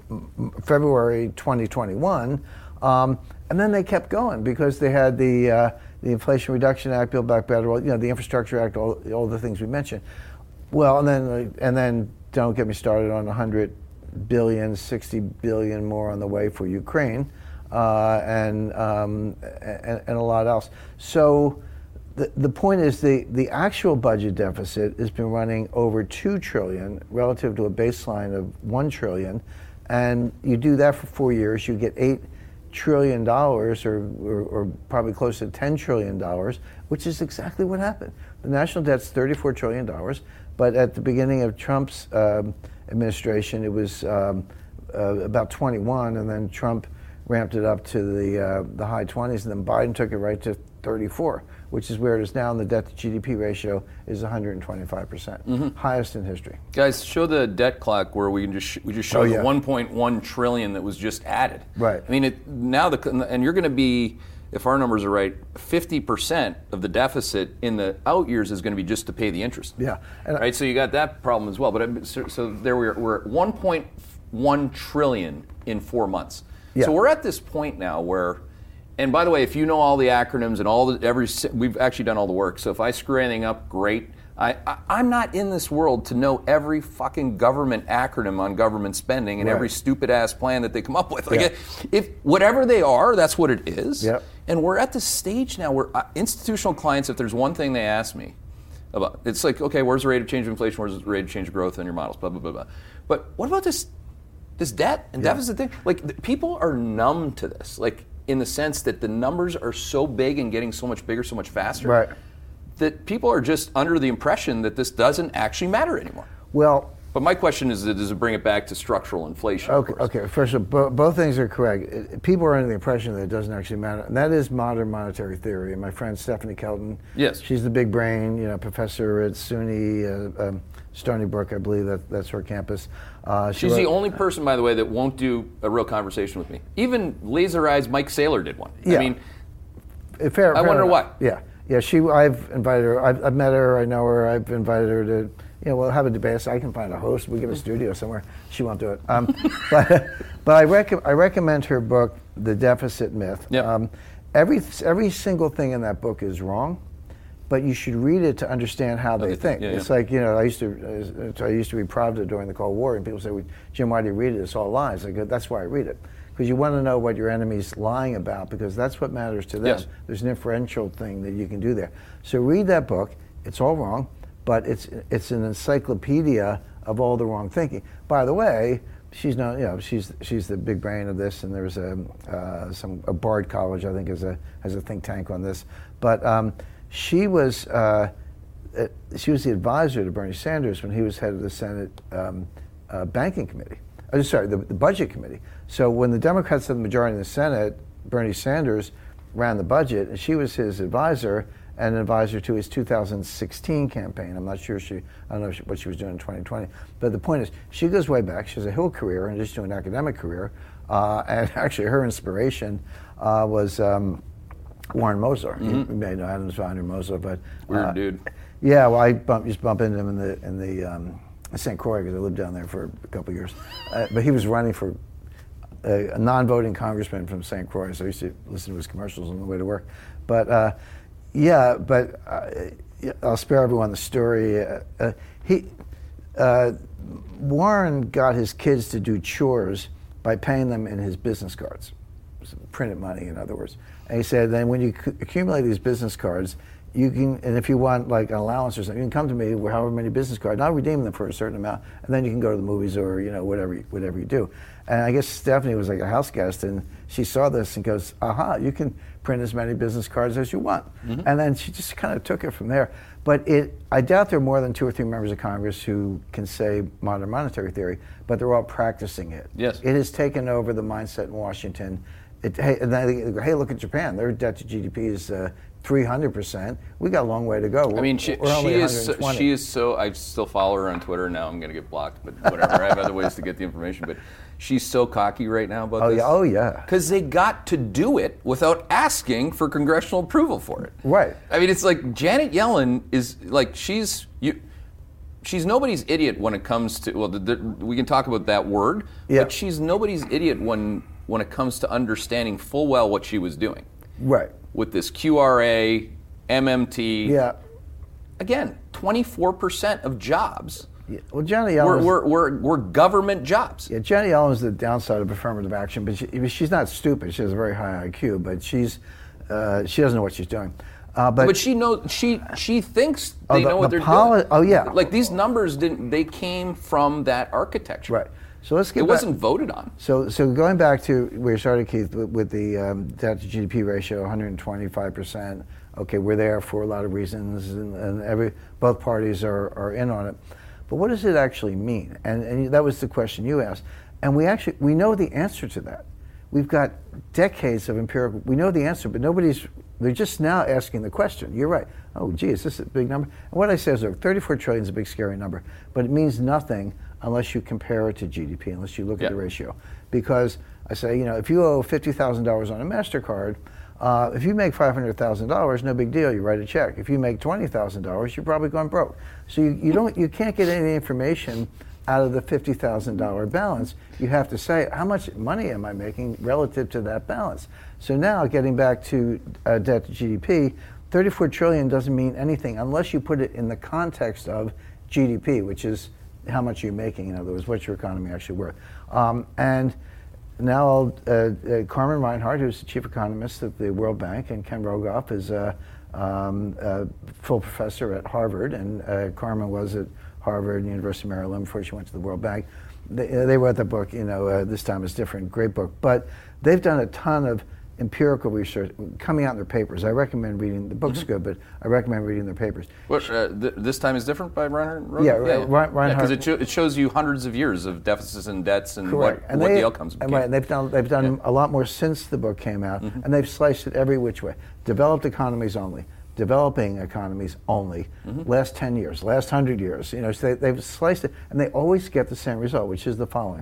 February twenty twenty-one. Um, and then they kept going because they had the uh, the Inflation Reduction Act, Build Back Better, you know, the Infrastructure Act, all, all the things we mentioned. Well, and then and then don't get me started on one hundred billion, sixty billion more on the way for Ukraine, uh, and, um, and and a lot else. So the the point is the the actual budget deficit has been running over two trillion relative to a baseline of one trillion, and you do that for four years, you get eight trillion dollars, or, or or probably close to ten trillion dollars, which is exactly what happened. the national debt's thirty-four trillion dollars, but at the beginning of Trump's um, administration, it was um, uh, about twenty-one, and then Trump ramped it up to the uh, the high twenties, and then Biden took it right to thirty-four, which is where it is now, and the debt to G D P ratio is one hundred twenty-five percent, mm-hmm. highest in history.
Guys, show the debt clock where we can just sh- we just show
oh,
the
yeah.
one point one trillion that was just added.
Right.
I mean, it, now the and you're going to be, if our numbers are right, fifty percent of the deficit in the out years is going to be just to pay the interest.
Yeah.
And right. So you got that problem as well. But so, so there we are. We're at one point one trillion in four months.
Yeah.
So we're at this point now where. And by the way, if you know all the acronyms and all the every, we've actually done all the work. So if I screw anything up, great. I, I I'm not in this world to know every fucking government acronym on government spending and
right.
every stupid ass plan that they come up with. Like
yeah.
if, if whatever they are, that's what it is.
Yep.
And we're at this stage now where uh, institutional clients, if there's one thing they ask me about, it's like, okay, where's the rate of change of inflation? Where's the rate of change of growth in your models? Blah blah blah blah. But what about this this debt and
yeah.
deficit thing? Like th- people are numb to this. Like. In the sense that the numbers are so big and getting so much bigger, so much faster,
right.
that people are just under the impression that this doesn't actually matter anymore.
Well,
but my question is, does it bring it back to structural inflation?
Okay, okay. First of all, bo- both things are correct. It, people are under the impression that it doesn't actually matter, and that is modern monetary theory. And my friend Stephanie Kelton,
yes,
she's the big brain, you know, professor at SUNY, uh, um, Stony Brook, I believe that that's her campus. Uh, she
she's
wrote,
the only person, by the way, that won't do a real conversation with me. Even Laser Eyes Mike Saylor did one.
Yeah.
I mean,
fair. fair
I wonder
enough.
why.
Yeah, yeah. She, I've invited her. I've, I've met her. I know her. I've invited her to, you know, we'll have a debate. So I can find a host. We get a studio somewhere. She won't do it. Um, but, but I, rec- I recommend her book, The Deficit Myth.
Yep.
Um, every every single thing in that book is wrong. But you should read it to understand how they
Okay,
think.
yeah,
it's
yeah.
like, you know, I used to I used to read Pravda during the Cold War, and people say, well, Jim, why do you read it? It's all lies. I go, that's why I read it. Because you want to know what your enemy's lying about, because that's what matters to them.
Yes.
There's an inferential thing that you can do there. So read that book. It's all wrong, but it's it's an encyclopedia of all the wrong thinking. By the way, she's not, you know, she's she's the big brain of this, and there's a uh, some a Bard College, I think, has a has a think tank on this. But um, she was uh, uh, she was the advisor to Bernie Sanders when he was head of the Senate um, uh, Banking Committee. Uh, sorry, the, the Budget Committee. So when the Democrats had the majority in the Senate, Bernie Sanders ran the budget, and she was his advisor and an advisor to his two thousand sixteen campaign. I'm not sure she, I don't know she, what she was doing in twenty twenty. But the point is, she goes way back. She has a Hill career and just to an academic career. Uh, and actually, her inspiration uh, was um, Warren Mosler. Mm-hmm. You may know Adams founder Mosler, but
weird
uh,
dude.
Yeah, well, I bump, used to bump into him in the in the um, Saint Croix because I lived down there for a couple of years. Uh, but he was running for a, a non-voting congressman from Saint Croix, so I used to listen to his commercials on the way to work. But uh, yeah, but uh, I'll spare everyone the story. Uh, uh, he uh, Warren got his kids to do chores by paying them in his business cards, printed money, in other words. And he said, then when you c- accumulate these business cards, you can, and if you want like an allowance or something, you can come to me with however many business cards, and I'll redeem them for a certain amount, and then you can go to the movies or, you know, whatever you, whatever you do. And I guess Stephanie was like a house guest, and she saw this and goes, aha, you can print as many business cards as you want. Mm-hmm. And then she just kind of took it from there. But it, I doubt there are more than two or three members of Congress who can say modern monetary theory, but they're all practicing it.
Yes.
It has taken over the mindset in Washington. It, hey, and then they go, hey, look at Japan. Their debt to G D P is uh, three hundred percent. We got a long way to go. We're,
I mean, she, she is so, she is so. I still follow her on Twitter. Now I'm going to get blocked, but whatever. I have other ways to get the information. But she's so cocky right now about
oh,
this.
Yeah, oh yeah.
Because they got to do it without asking for congressional approval for it.
Right.
I mean, it's like Janet Yellen is like she's you. She's nobody's idiot when it comes to well, the, the, we can talk about that word.
Yeah.
But she's nobody's idiot when when it comes to understanding full well what she was doing.
Right.
With this Q R A, M M T.
Yeah.
Again, twenty-four percent of jobs
yeah. Well, Janet Yellen
were, were, were, were government jobs.
Yeah, Janet Yellen is the downside of affirmative action, but she, she's not stupid. She has a very high I Q, but she's uh, she doesn't know what she's doing. Uh, but,
but she knows she she thinks they
oh, the,
know what
the
they're
poli-
doing.
Oh yeah.
Like these numbers didn't they came from that architecture.
Right. So let's get
it
back.
wasn't voted on.
So, so going back to where you started, Keith, with, with the um, debt to G D P ratio, one hundred twenty-five percent, Okay, we're there for a lot of reasons, and, and every both parties are, are in on it. But what does it actually mean? And, and that was the question you asked. And we actually, we know the answer to that. We've got decades of empirical, we know the answer, but nobody's, they're just now asking the question. You're right. Oh, gee, is this a big number? And what I say is, look, thirty-four trillion is a big, scary number, but it means nothing unless you compare it to G D P, unless you look
yeah.
at the ratio. Because I say, you know, if you owe fifty thousand dollars on a MasterCard, uh, if you make five hundred thousand dollars, no big deal, you write a check. If you make twenty thousand dollars, you're probably going broke. So you, you don't, you can't get any information out of the fifty thousand dollars balance. You have to say, how much money am I making relative to that balance? So now, getting back to uh, debt to G D P, thirty-four trillion doesn't mean anything unless you put it in the context of G D P, which is how much you're making, in other words, what's your economy actually worth. Um, and now I'll, uh, uh, Carmen Reinhart, who's the chief economist at the World Bank, and Ken Rogoff is a, um, a full professor at Harvard, and uh, Carmen was at Harvard and University of Maryland before she went to the World Bank. They, they wrote the book, you know, uh, This Time Is Different, great book. But they've done a ton of empirical research coming out in their papers. I recommend reading, the book's mm-hmm. good, but I recommend reading their papers.
What, uh, th- This Time Is Different by Reinhart? Rogoff?
Yeah, yeah, yeah. Reinhart.
Because yeah, it, sho- it shows you hundreds of years of deficits and debts and
Correct.
what,
and
what
they,
the outcomes became.
And right, and they've done, they've done
yeah.
a lot more since the book came out,
mm-hmm.
and they've sliced it every which way. Developed economies only. Developing economies only, mm-hmm. last ten years, last one hundred years, you know, so they, they've sliced it, and they always get the same result, which is the following.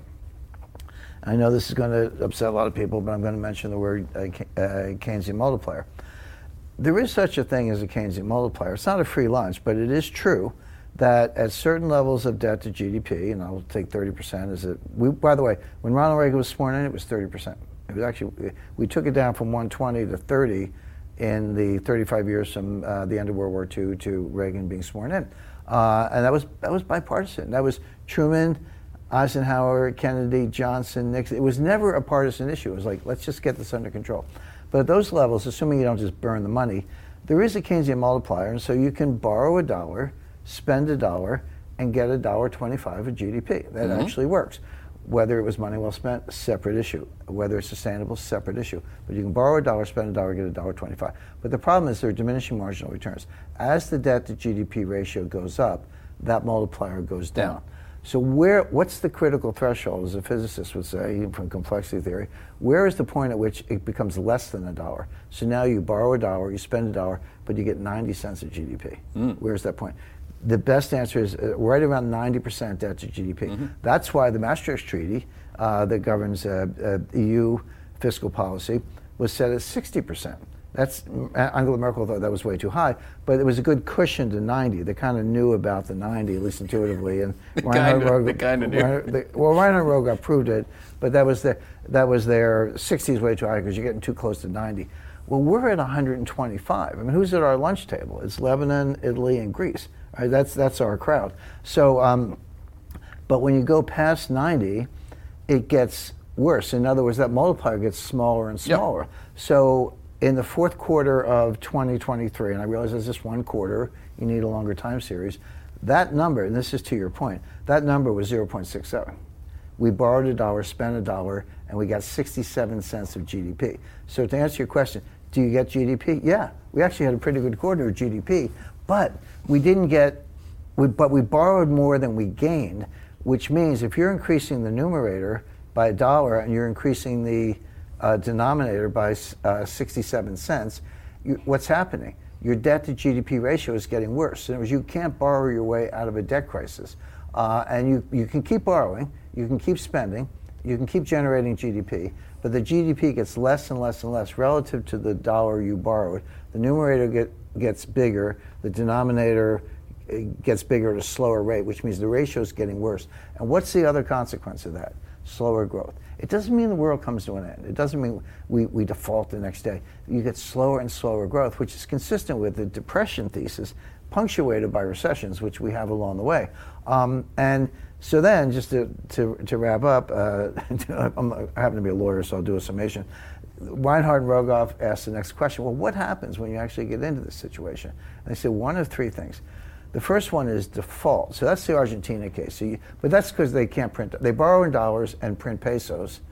I know this is going to upset a lot of people, but I'm going to mention the word uh, uh, Keynesian multiplier. There is such a thing as a Keynesian multiplier. It's not a free lunch, but it is true that at certain levels of debt to G D P, and I'll take thirty percent as it, we, by the way, when Ronald Reagan was sworn in, it was thirty percent. It was actually, we took it down from one twenty to thirty in the thirty-five years from uh, the end of World War Two to Reagan being sworn in. Uh, and that was that was bipartisan. That was Truman, Eisenhower, Kennedy, Johnson, Nixon. It was never a partisan issue. It was like, let's just get this under control. But at those levels, assuming you don't just burn the money, there is a Keynesian multiplier, and so you can borrow a dollar, spend a dollar, and get a dollar twenty-five of G D P. That mm-hmm. actually works. Whether it was money well spent, separate issue. Whether it's sustainable, separate issue. But you can borrow a dollar, spend a dollar, get a dollar twenty-five. But the problem is there are diminishing marginal returns. As the debt to G D P ratio goes up, that multiplier goes down. down. So where, what's the critical threshold, as a physicist would say, even from complexity theory, where is the point at which it becomes less than a dollar? So now you borrow a dollar, you spend a dollar, but you get ninety cents of G D P. Mm. Where's that point? The best answer is uh, right around ninety percent debt to G D P. Mm-hmm. That's why the Maastricht Treaty uh, that governs uh, uh, E U fiscal policy was set at sixty percent. That's, Angela Merkel thought that was way too high, but it was a good cushion to ninety. They kind of knew about the ninety, at least intuitively. And
the kind of, the kind of knew.
Reinhard, the, well, Reinhard Rogoff proved it, but that was the, that was their sixty is way too high because you're getting too close to ninety. Well, we're at one hundred twenty-five. I mean, who's at our lunch table? It's Lebanon, Italy, and Greece. Right? That's that's our crowd. So, um, but when you go past ninety, it gets worse. In other words, that multiplier gets smaller and smaller. Yep. So in the fourth quarter of twenty twenty-three, and I realize it's just one quarter, you need a longer time series, that number, and this is to your point, that number was zero point six seven. We borrowed a dollar, spent a dollar, and we got sixty-seven cents of G D P. So to answer your question, do you get G D P? Yeah, we actually had a pretty good quarter of G D P, but we didn't get, we, but we borrowed more than we gained, which means if you're increasing the numerator by a dollar and you're increasing the uh, denominator by uh, sixty-seven cents, you, what's happening? Your debt to G D P ratio is getting worse. In other words, you can't borrow your way out of a debt crisis. Uh, and you, you can keep borrowing, you can keep spending, you can keep generating G D P, but the G D P gets less and less and less relative to the dollar you borrowed. The numerator get, gets bigger, the denominator gets bigger at a slower rate, which means the ratio is getting worse. And what's the other consequence of that? Slower growth. It doesn't mean the world comes to an end. It doesn't mean we, we default the next day. You get slower and slower growth, which is consistent with the depression thesis, punctuated by recessions, which we have along the way. Um, and so then, just to, to, to wrap up, uh, I'm, I happen to be a lawyer, so I'll do a summation. Reinhart and Rogoff asked the next question, well, what happens when you actually get into this situation? And they said one of three things. The first one is default. So that's the Argentina case. So you, but that's because they can't print. They borrow in dollars and print pesos.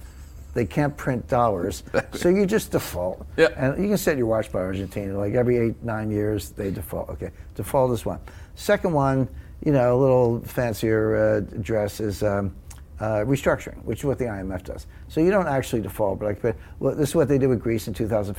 they can't print dollars, so you just default.
Yeah.
And you can set your watch by Argentina. Like every eight, nine years, they default. Okay, default is one. Second one, you know, a little fancier uh, dress is um, uh, restructuring, which is what the I M F does. So you don't actually default, but like, but well, this is what they did with Greece in two thousand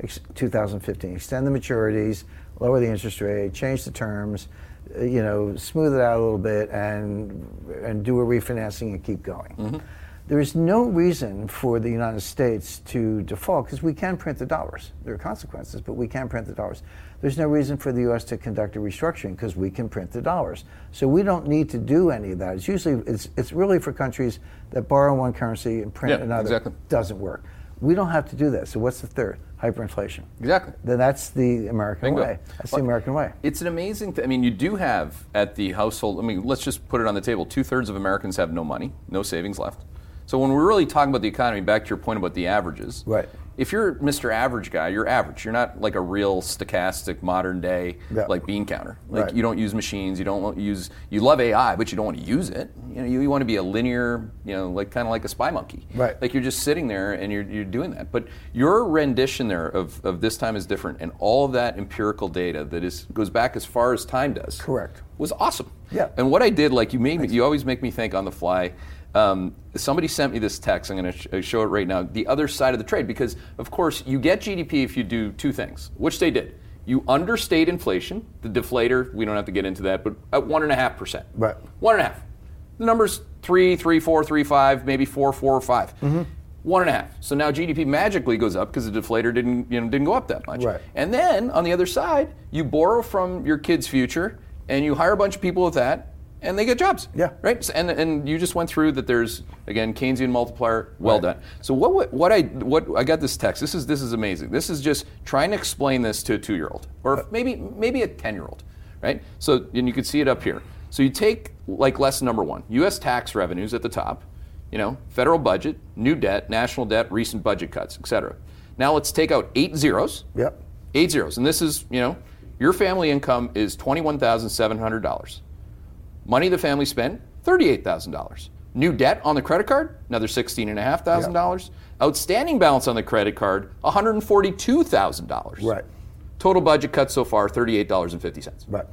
fifteen. Extend the maturities, lower the interest rate, change the terms, uh, you know, smooth it out a little bit, and and do a refinancing and keep going. Mm-hmm. There is no reason for the United States to default because we can print the dollars. There are consequences, but we can print the dollars. There's no reason for the U S to conduct a restructuring because we can print the dollars. So we don't need to do any of that. It's usually, it's it's really for countries that borrow one currency and print
yeah,
another.
Exactly.
Doesn't work. We don't have to do that. So what's the third? Hyperinflation.
Exactly.
Then that's the American
Bingo.
way. That's
well,
the American way.
It's an amazing thing. I mean, you do have at the household, I mean, let's just put it on the table. Two-thirds of Americans have no money, no savings left. So when we're really talking about the economy, back to your point about the averages,
right?
If you're Mister Average guy, you're average. You're not like a real stochastic modern day
yeah.
like bean counter. Like
right.
you don't use machines. You don't use. You love A I, but you don't want to use it. You know, you, you want to be a linear. You know, like kind of like a spy monkey.
Right.
Like you're just sitting there and you're you're doing that. But your rendition there of, of this time is different, and all of that empirical data that is goes back as far as time does.
Correct.
Was awesome.
Yeah.
And what I did, like you made me, you always make me think on the fly. Um, somebody sent me this text. I'm going to sh- show it right now. The other side of the trade, because of course you get G D P if you do two things, which they did. You understate inflation, the deflator. We don't have to get into that, but at one and a half percent.
Right.
One and a half. The number's three, three, four, three, five, maybe four, four, or five. Mm-hmm. One and a half. So now G D P magically goes up because the deflator didn't, you know, didn't go up that much.
Right.
And then on the other side, you borrow from your kid's future, and you hire a bunch of people with that. And they get jobs.
Yeah.
Right. And and you just went through that. There's again Keynesian multiplier. Well
right.
done. So what, what what I what I got this text. This is this is amazing. This is just trying to explain this to a two-year-old or maybe maybe a ten-year-old. Right. So and you can see it up here. So you take like lesson number one. U S tax revenues at the top. You know, federal budget, new debt, national debt, recent budget cuts, et cetera. Now let's take out eight zeros.
Yep.
Eight zeros. And this is you know, your family income is twenty-one thousand seven hundred dollars. Money the family spent, thirty-eight thousand dollars. New debt on the credit card, another sixteen thousand five hundred dollars. Yep. Outstanding balance on the credit card, one hundred forty-two thousand dollars.
Right.
Total budget cut so far, thirty-eight dollars and fifty cents.
Right.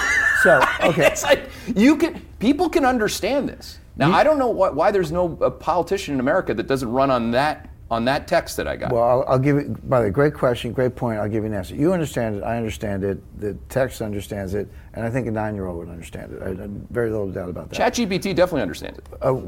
So, okay.
It's like, you can, people can understand this. Now,
you,
I don't know why, why there's no a politician in America that doesn't run on that on that text that I got.
Well, I'll, I'll give it, by the way, great question, great point, I'll give you an answer. You understand it, I understand it, the text understands it, and I think a nine-year-old would understand it. I, I very little doubt about that.
ChatGPT definitely understands it.
Uh,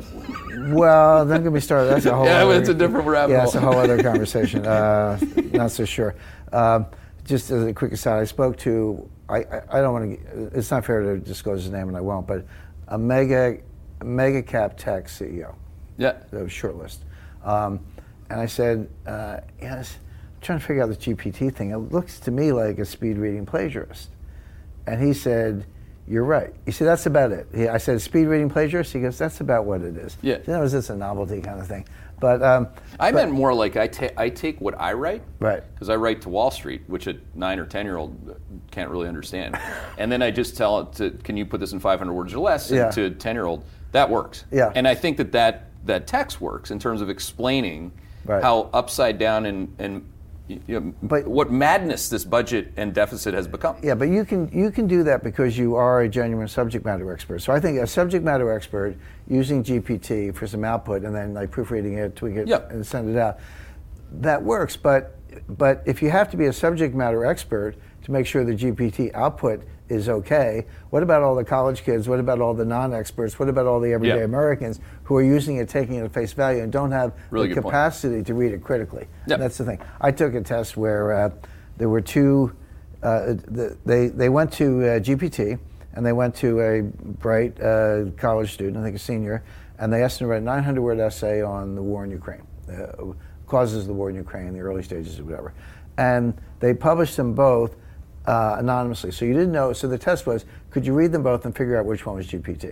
well, don't get me started, that's a whole
yeah,
other...
it's a different rabbit
Yeah,
hole.
it's a whole other conversation. Uh, not so sure. Um, just as a quick aside, I spoke to, I, I, I don't want to, it's not fair to disclose his name and I won't, but a mega, mega cap tech C E O.
Yeah.
That was short list. Um, And I said, uh, yes, I'm trying to figure out this G P T thing. It looks to me like a speed reading plagiarist. And he said, you're right. He said, that's about it. He, I said, speed reading plagiarist? He goes, that's about what it is.
Yeah.
So that was just a novelty kind of thing. But um,
I
but,
meant more like I, ta- I take what I write,
right?
Because I write to Wall Street, which a nine or ten year old can't really understand, and then I just tell it to, can you put this in five hundred words or less?
Yeah.
And to a ten year old, that works.
Yeah.
And I think that that, that text works in terms of explaining
right.
how upside down and and you know,
but,
what madness this budget and deficit has become.
Yeah, but you can you can do that because you are a genuine subject matter expert. So I think a subject matter expert using G P T for some output and then like proofreading it, tweak it,
yep.
and send it out, that works. But but if you have to be a subject matter expert to make sure the G P T output is okay, what about all the college kids? What about all the non-experts? What about all the everyday
yep.
Americans who are using it, taking it at face value, and don't have
really
the
good
capacity
point.
to read it critically?
Yep.
That's the thing. I took a test where uh, there were two. Uh, the, they they went to uh, G P T and they went to a bright uh, college student, I think a senior, and they asked him to write a nine hundred word essay on the war in Ukraine, uh, causes of the war in Ukraine, the early stages or whatever, and they published them both uh, anonymously. So you didn't know. So the test was, could you read them both and figure out which one was G P T?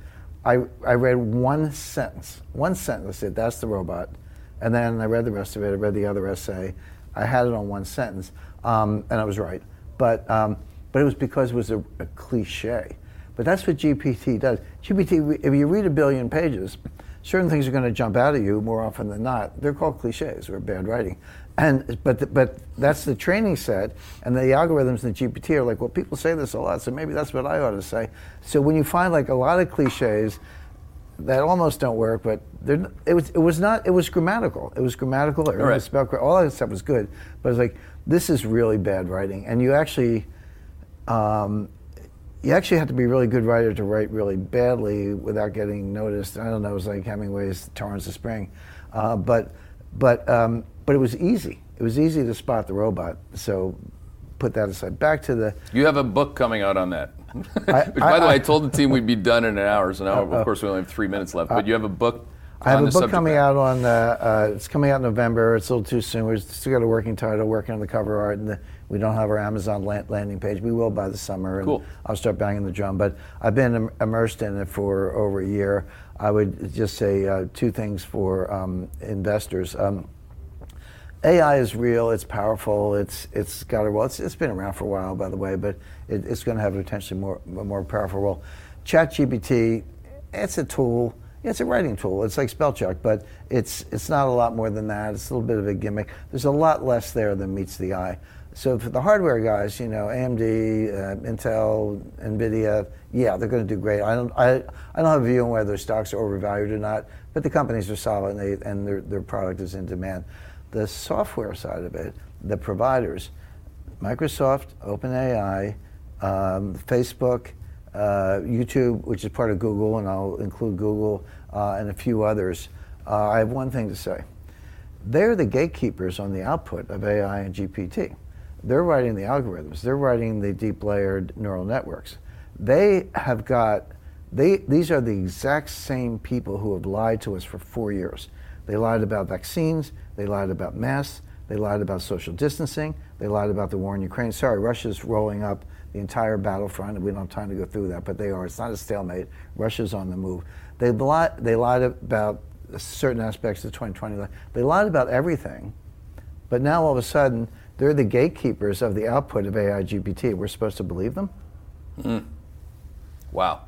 I I read one sentence, one sentence. I said that's the robot, and then I read the rest of it. I read the other essay. I had it on one sentence, um, and I was right. But um, but it was because it was a, a cliche. But that's what G P T does. G P T, if you read a billion pages, certain things are going to jump out at you more often than not. They're called cliches or bad writing. And but the, but that's the training set, and the algorithms in the G P T are like, well, people say this a lot, so maybe that's what I ought to say. So when you find like a lot of cliches that almost don't work, but it was it was not it was grammatical. It was grammatical. It
right.
was spelled correct. All that stuff was good, but it's like this is really bad writing, and you actually. Um, You actually have to be a really good writer to write really badly without getting noticed. I don't know, it was like Hemingway's Torrance of Spring. Uh, but but um, but it was easy. It was easy to spot the robot. So put that aside. Back to the...
You have a book coming out on that.
I,
Which, by
I,
the way,
I,
I told the team we'd be done in an hour, so now,
uh,
of course, we only have three minutes left. But you have a book
I have
on
a
the
book coming
matter.
out on, uh, uh, it's coming out in November. It's a little too soon. We've still got a working title, working on the cover art, and the, we don't have our Amazon land, landing page. We will by the summer, and
cool.
I'll start banging the drum. But I've been im- immersed in it for over a year. I would just say uh, two things for um, investors. Um, A I is real. It's powerful. It's it's got a role. It's, it's been around for a while, by the way, but it, it's going to have a potentially more a more powerful role. ChatGPT, it's a tool. It's a writing tool. It's like spell check, but it's it's not a lot more than that. It's a little bit of a gimmick. There's a lot less there than meets the eye. So for the hardware guys, you know, A M D, uh, Intel, NVIDIA, yeah, they're going to do great. I don't I, I don't have a view on whether their stocks are overvalued or not, but the companies are solid and, they, and their their product is in demand. The software side of it, the providers, Microsoft, OpenAI, um, Facebook, uh, YouTube, which is part of Google, and I'll include Google uh, and a few others. Uh, I have one thing to say. They're the gatekeepers on the output of A I and G P T. They're writing the algorithms. They're writing the deep layered neural networks. They have got, they, these are the exact same people who have lied to us for four years. They lied about vaccines, they lied about masks, they lied about social distancing, they lied about the war in Ukraine. Sorry, Russia's rolling up the entire battlefront, and we don't have time to go through that, but they are. It's not a stalemate. Russia's on the move. They lied, they lied about certain aspects of twenty twenty. They lied about everything, but now all of a sudden, they're the gatekeepers of the output of A I G P T. We're supposed to believe them?
Mm. Wow.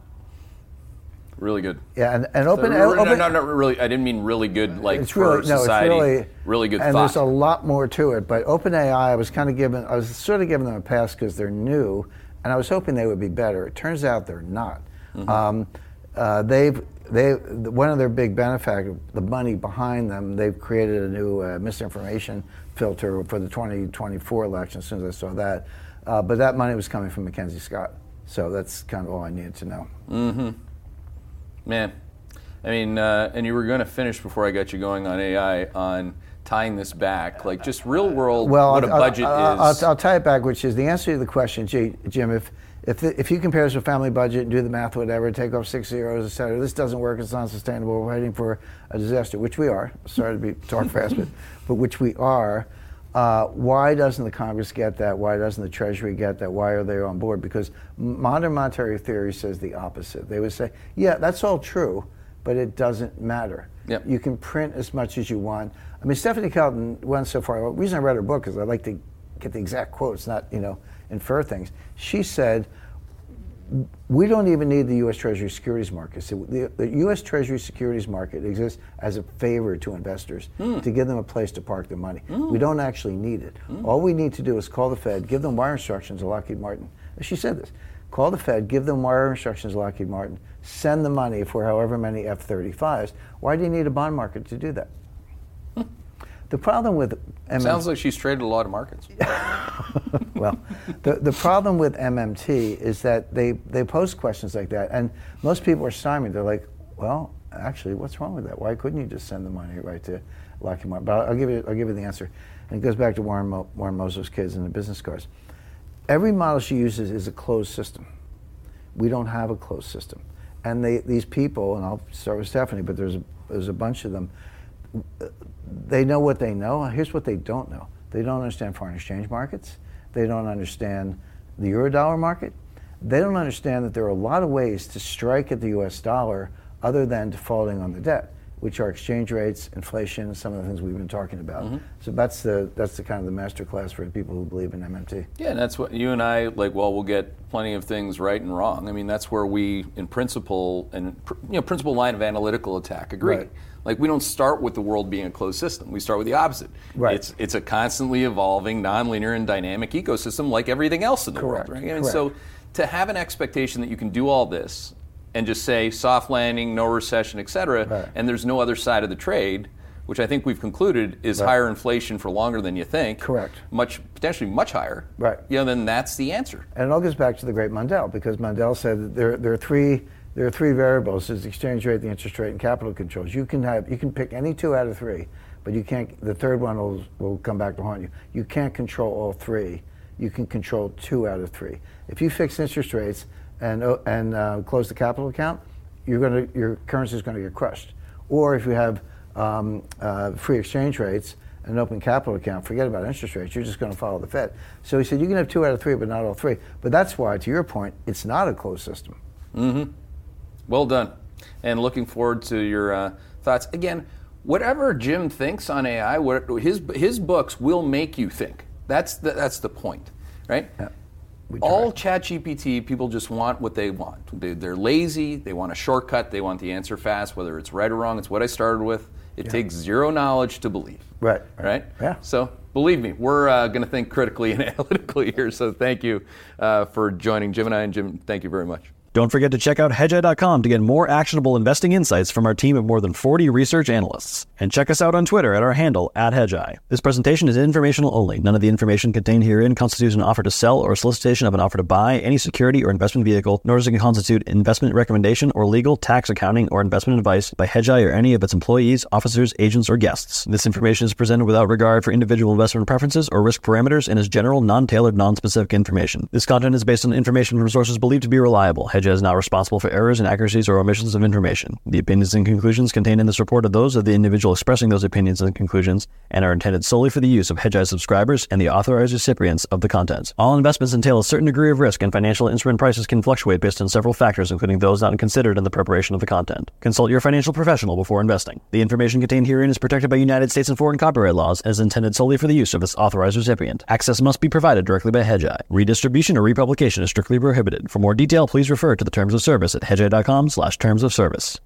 Really good.
Yeah, and, and open,
no,
open...
No, no, no, really, I didn't mean really good, like,
it's
for
really, no,
society.
It's really,
really good
and
thought.
there's a lot more to it, but OpenAI, I was kind of giving, I was sort of giving them a pass because they're new, and I was hoping they would be better. It turns out they're not. Mm-hmm. Um, uh, they've, they, one of their big benefactors, the money behind them, they've created a new uh, misinformation filter for the twenty twenty-four election, as soon as I saw that. Uh, but that money was coming from Mackenzie Scott. So that's kind of all I needed to know.
Mm-hmm. Man, I mean, uh, and you were going to finish before I got you going on A I on tying this back, like just real world,
well,
what
I'll,
a budget
I'll, I'll,
is.
I'll, I'll tie it back, which is the answer to the question, gee, Jim, if if the, if you compare this to a family budget and do the math, whatever, take off six zeros, et cetera, this doesn't work, it's not sustainable, we're heading for a disaster, which we are. Sorry to be talk fast, but, but which we are. Uh, why doesn't the Congress get that? Why doesn't the Treasury get that? Why are they on board? Because modern monetary theory says the opposite. They would say, yeah, that's all true, but it doesn't matter.
Yep.
You can print as much as you want. I mean, Stephanie Kelton went so far. The reason I read her book is I like to get the exact quotes, not, you know, infer things. She said, we don't even need the U S Treasury securities market. So the, the U S Treasury securities market exists as a favor to investors mm. to give them a place to park their money. Mm. We don't actually need it. Mm. All we need to do is call the Fed, give them wire instructions to Lockheed Martin. She said this. Call the Fed, give them wire instructions to Lockheed Martin, send the money for however many F thirty-fives. Why do you need a bond market to do that? Mm. The problem with M M T...
Sounds like she's traded a lot of markets.
Well, the, the problem with M M T is that they, they pose questions like that, and most people are stymied. They're like, well, actually, what's wrong with that? Why couldn't you just send the money right to Lockheed Martin? But I'll, I'll give you I'll give you the answer. And it goes back to Warren, Mo, Warren Moslow's kids and the business cards. Every model she uses is a closed system. We don't have a closed system. And they, these people, and I'll start with Stephanie, but there's a, there's a bunch of them, they know what they know. Here's what they don't know. They don't understand foreign exchange markets. They don't understand the Eurodollar market. They don't understand that there are a lot of ways to strike at the U S dollar other than defaulting on the debt. which are exchange rates, inflation, some of the things we've been talking about. Mm-hmm. So that's the that's the kind of the master class for the people who believe in M M T.
Yeah, and that's what you and I, like, well, we'll get plenty of things right and wrong. I mean, that's where we, in principle, and you know, principal line of analytical attack, agree.
Right.
Like, we don't start with the world being a closed system. We start with the opposite.
Right.
It's it's a constantly evolving, nonlinear, and dynamic ecosystem like everything else in the
Correct.
world. Right? And
Correct.
so to have an expectation that you can do all this and just say soft landing, no recession, et cetera,
right.
and there's no other side of the trade, which I think we've concluded is
right.
higher inflation for longer than you think.
Correct.
Much potentially much higher.
Right.
You know, then that's the answer.
And it all goes back to the great Mundell, because Mundell said that there there are three there are three variables: there's the exchange rate, the interest rate, and capital controls. You can have you can pick any two out of three, but you can't. The third one will will come back to haunt you. You can't control all three. You can control two out of three. If you fix interest rates and and uh, close the capital account, you're going to your currency is going to get crushed. Or if you have um, uh, free exchange rates and an open capital account, forget about interest rates. You're just going to follow the Fed. So he said you can have two out of three, but not all three. But that's why, to your point, it's not a closed system.
Mm-hmm. Well done. And looking forward to your uh, thoughts. Again, whatever Jim thinks on A I, what, his his books will make you think. That's the, that's the point, right?
Yeah.
All ChatGPT, people just want what they want. They, they're lazy. They want a shortcut. They want the answer fast, whether it's right or wrong. It's what I started with. It
yeah.
takes zero knowledge to believe.
Right.
Right?
Yeah.
So believe me, we're uh, going to think critically and analytically here. So thank you uh, for joining Jim and I. And Jim, thank you very much.
Don't forget to check out hedgeye dot com to get more actionable investing insights from our team of more than forty research analysts. And check us out on Twitter at our handle, at hedgeye. This presentation is informational only. None of the information contained herein constitutes an offer to sell or a solicitation of an offer to buy any security or investment vehicle, nor does it constitute investment recommendation or legal, tax, accounting, or investment advice by Hedgeye or any of its employees, officers, agents, or guests. This information is presented without regard for individual investment preferences or risk parameters and is general, non-tailored, non-specific information. This content is based on information from sources believed to be reliable. Hedgeye is not responsible for errors, inaccuracies, or omissions of information. The opinions and conclusions contained in this report are those of the individual expressing those opinions and conclusions and are intended solely for the use of Hedgeye subscribers and the authorized recipients of the content. All investments entail a certain degree of risk, and financial instrument prices can fluctuate based on several factors, including those not considered in the preparation of the content. Consult your financial professional before investing. The information contained herein is protected by United States and foreign copyright laws and is intended solely for the use of its authorized recipient. Access must be provided directly by Hedgeye. Redistribution or republication is strictly prohibited. For more detail, please refer to the terms of service at hedgeye dot com slash terms of service.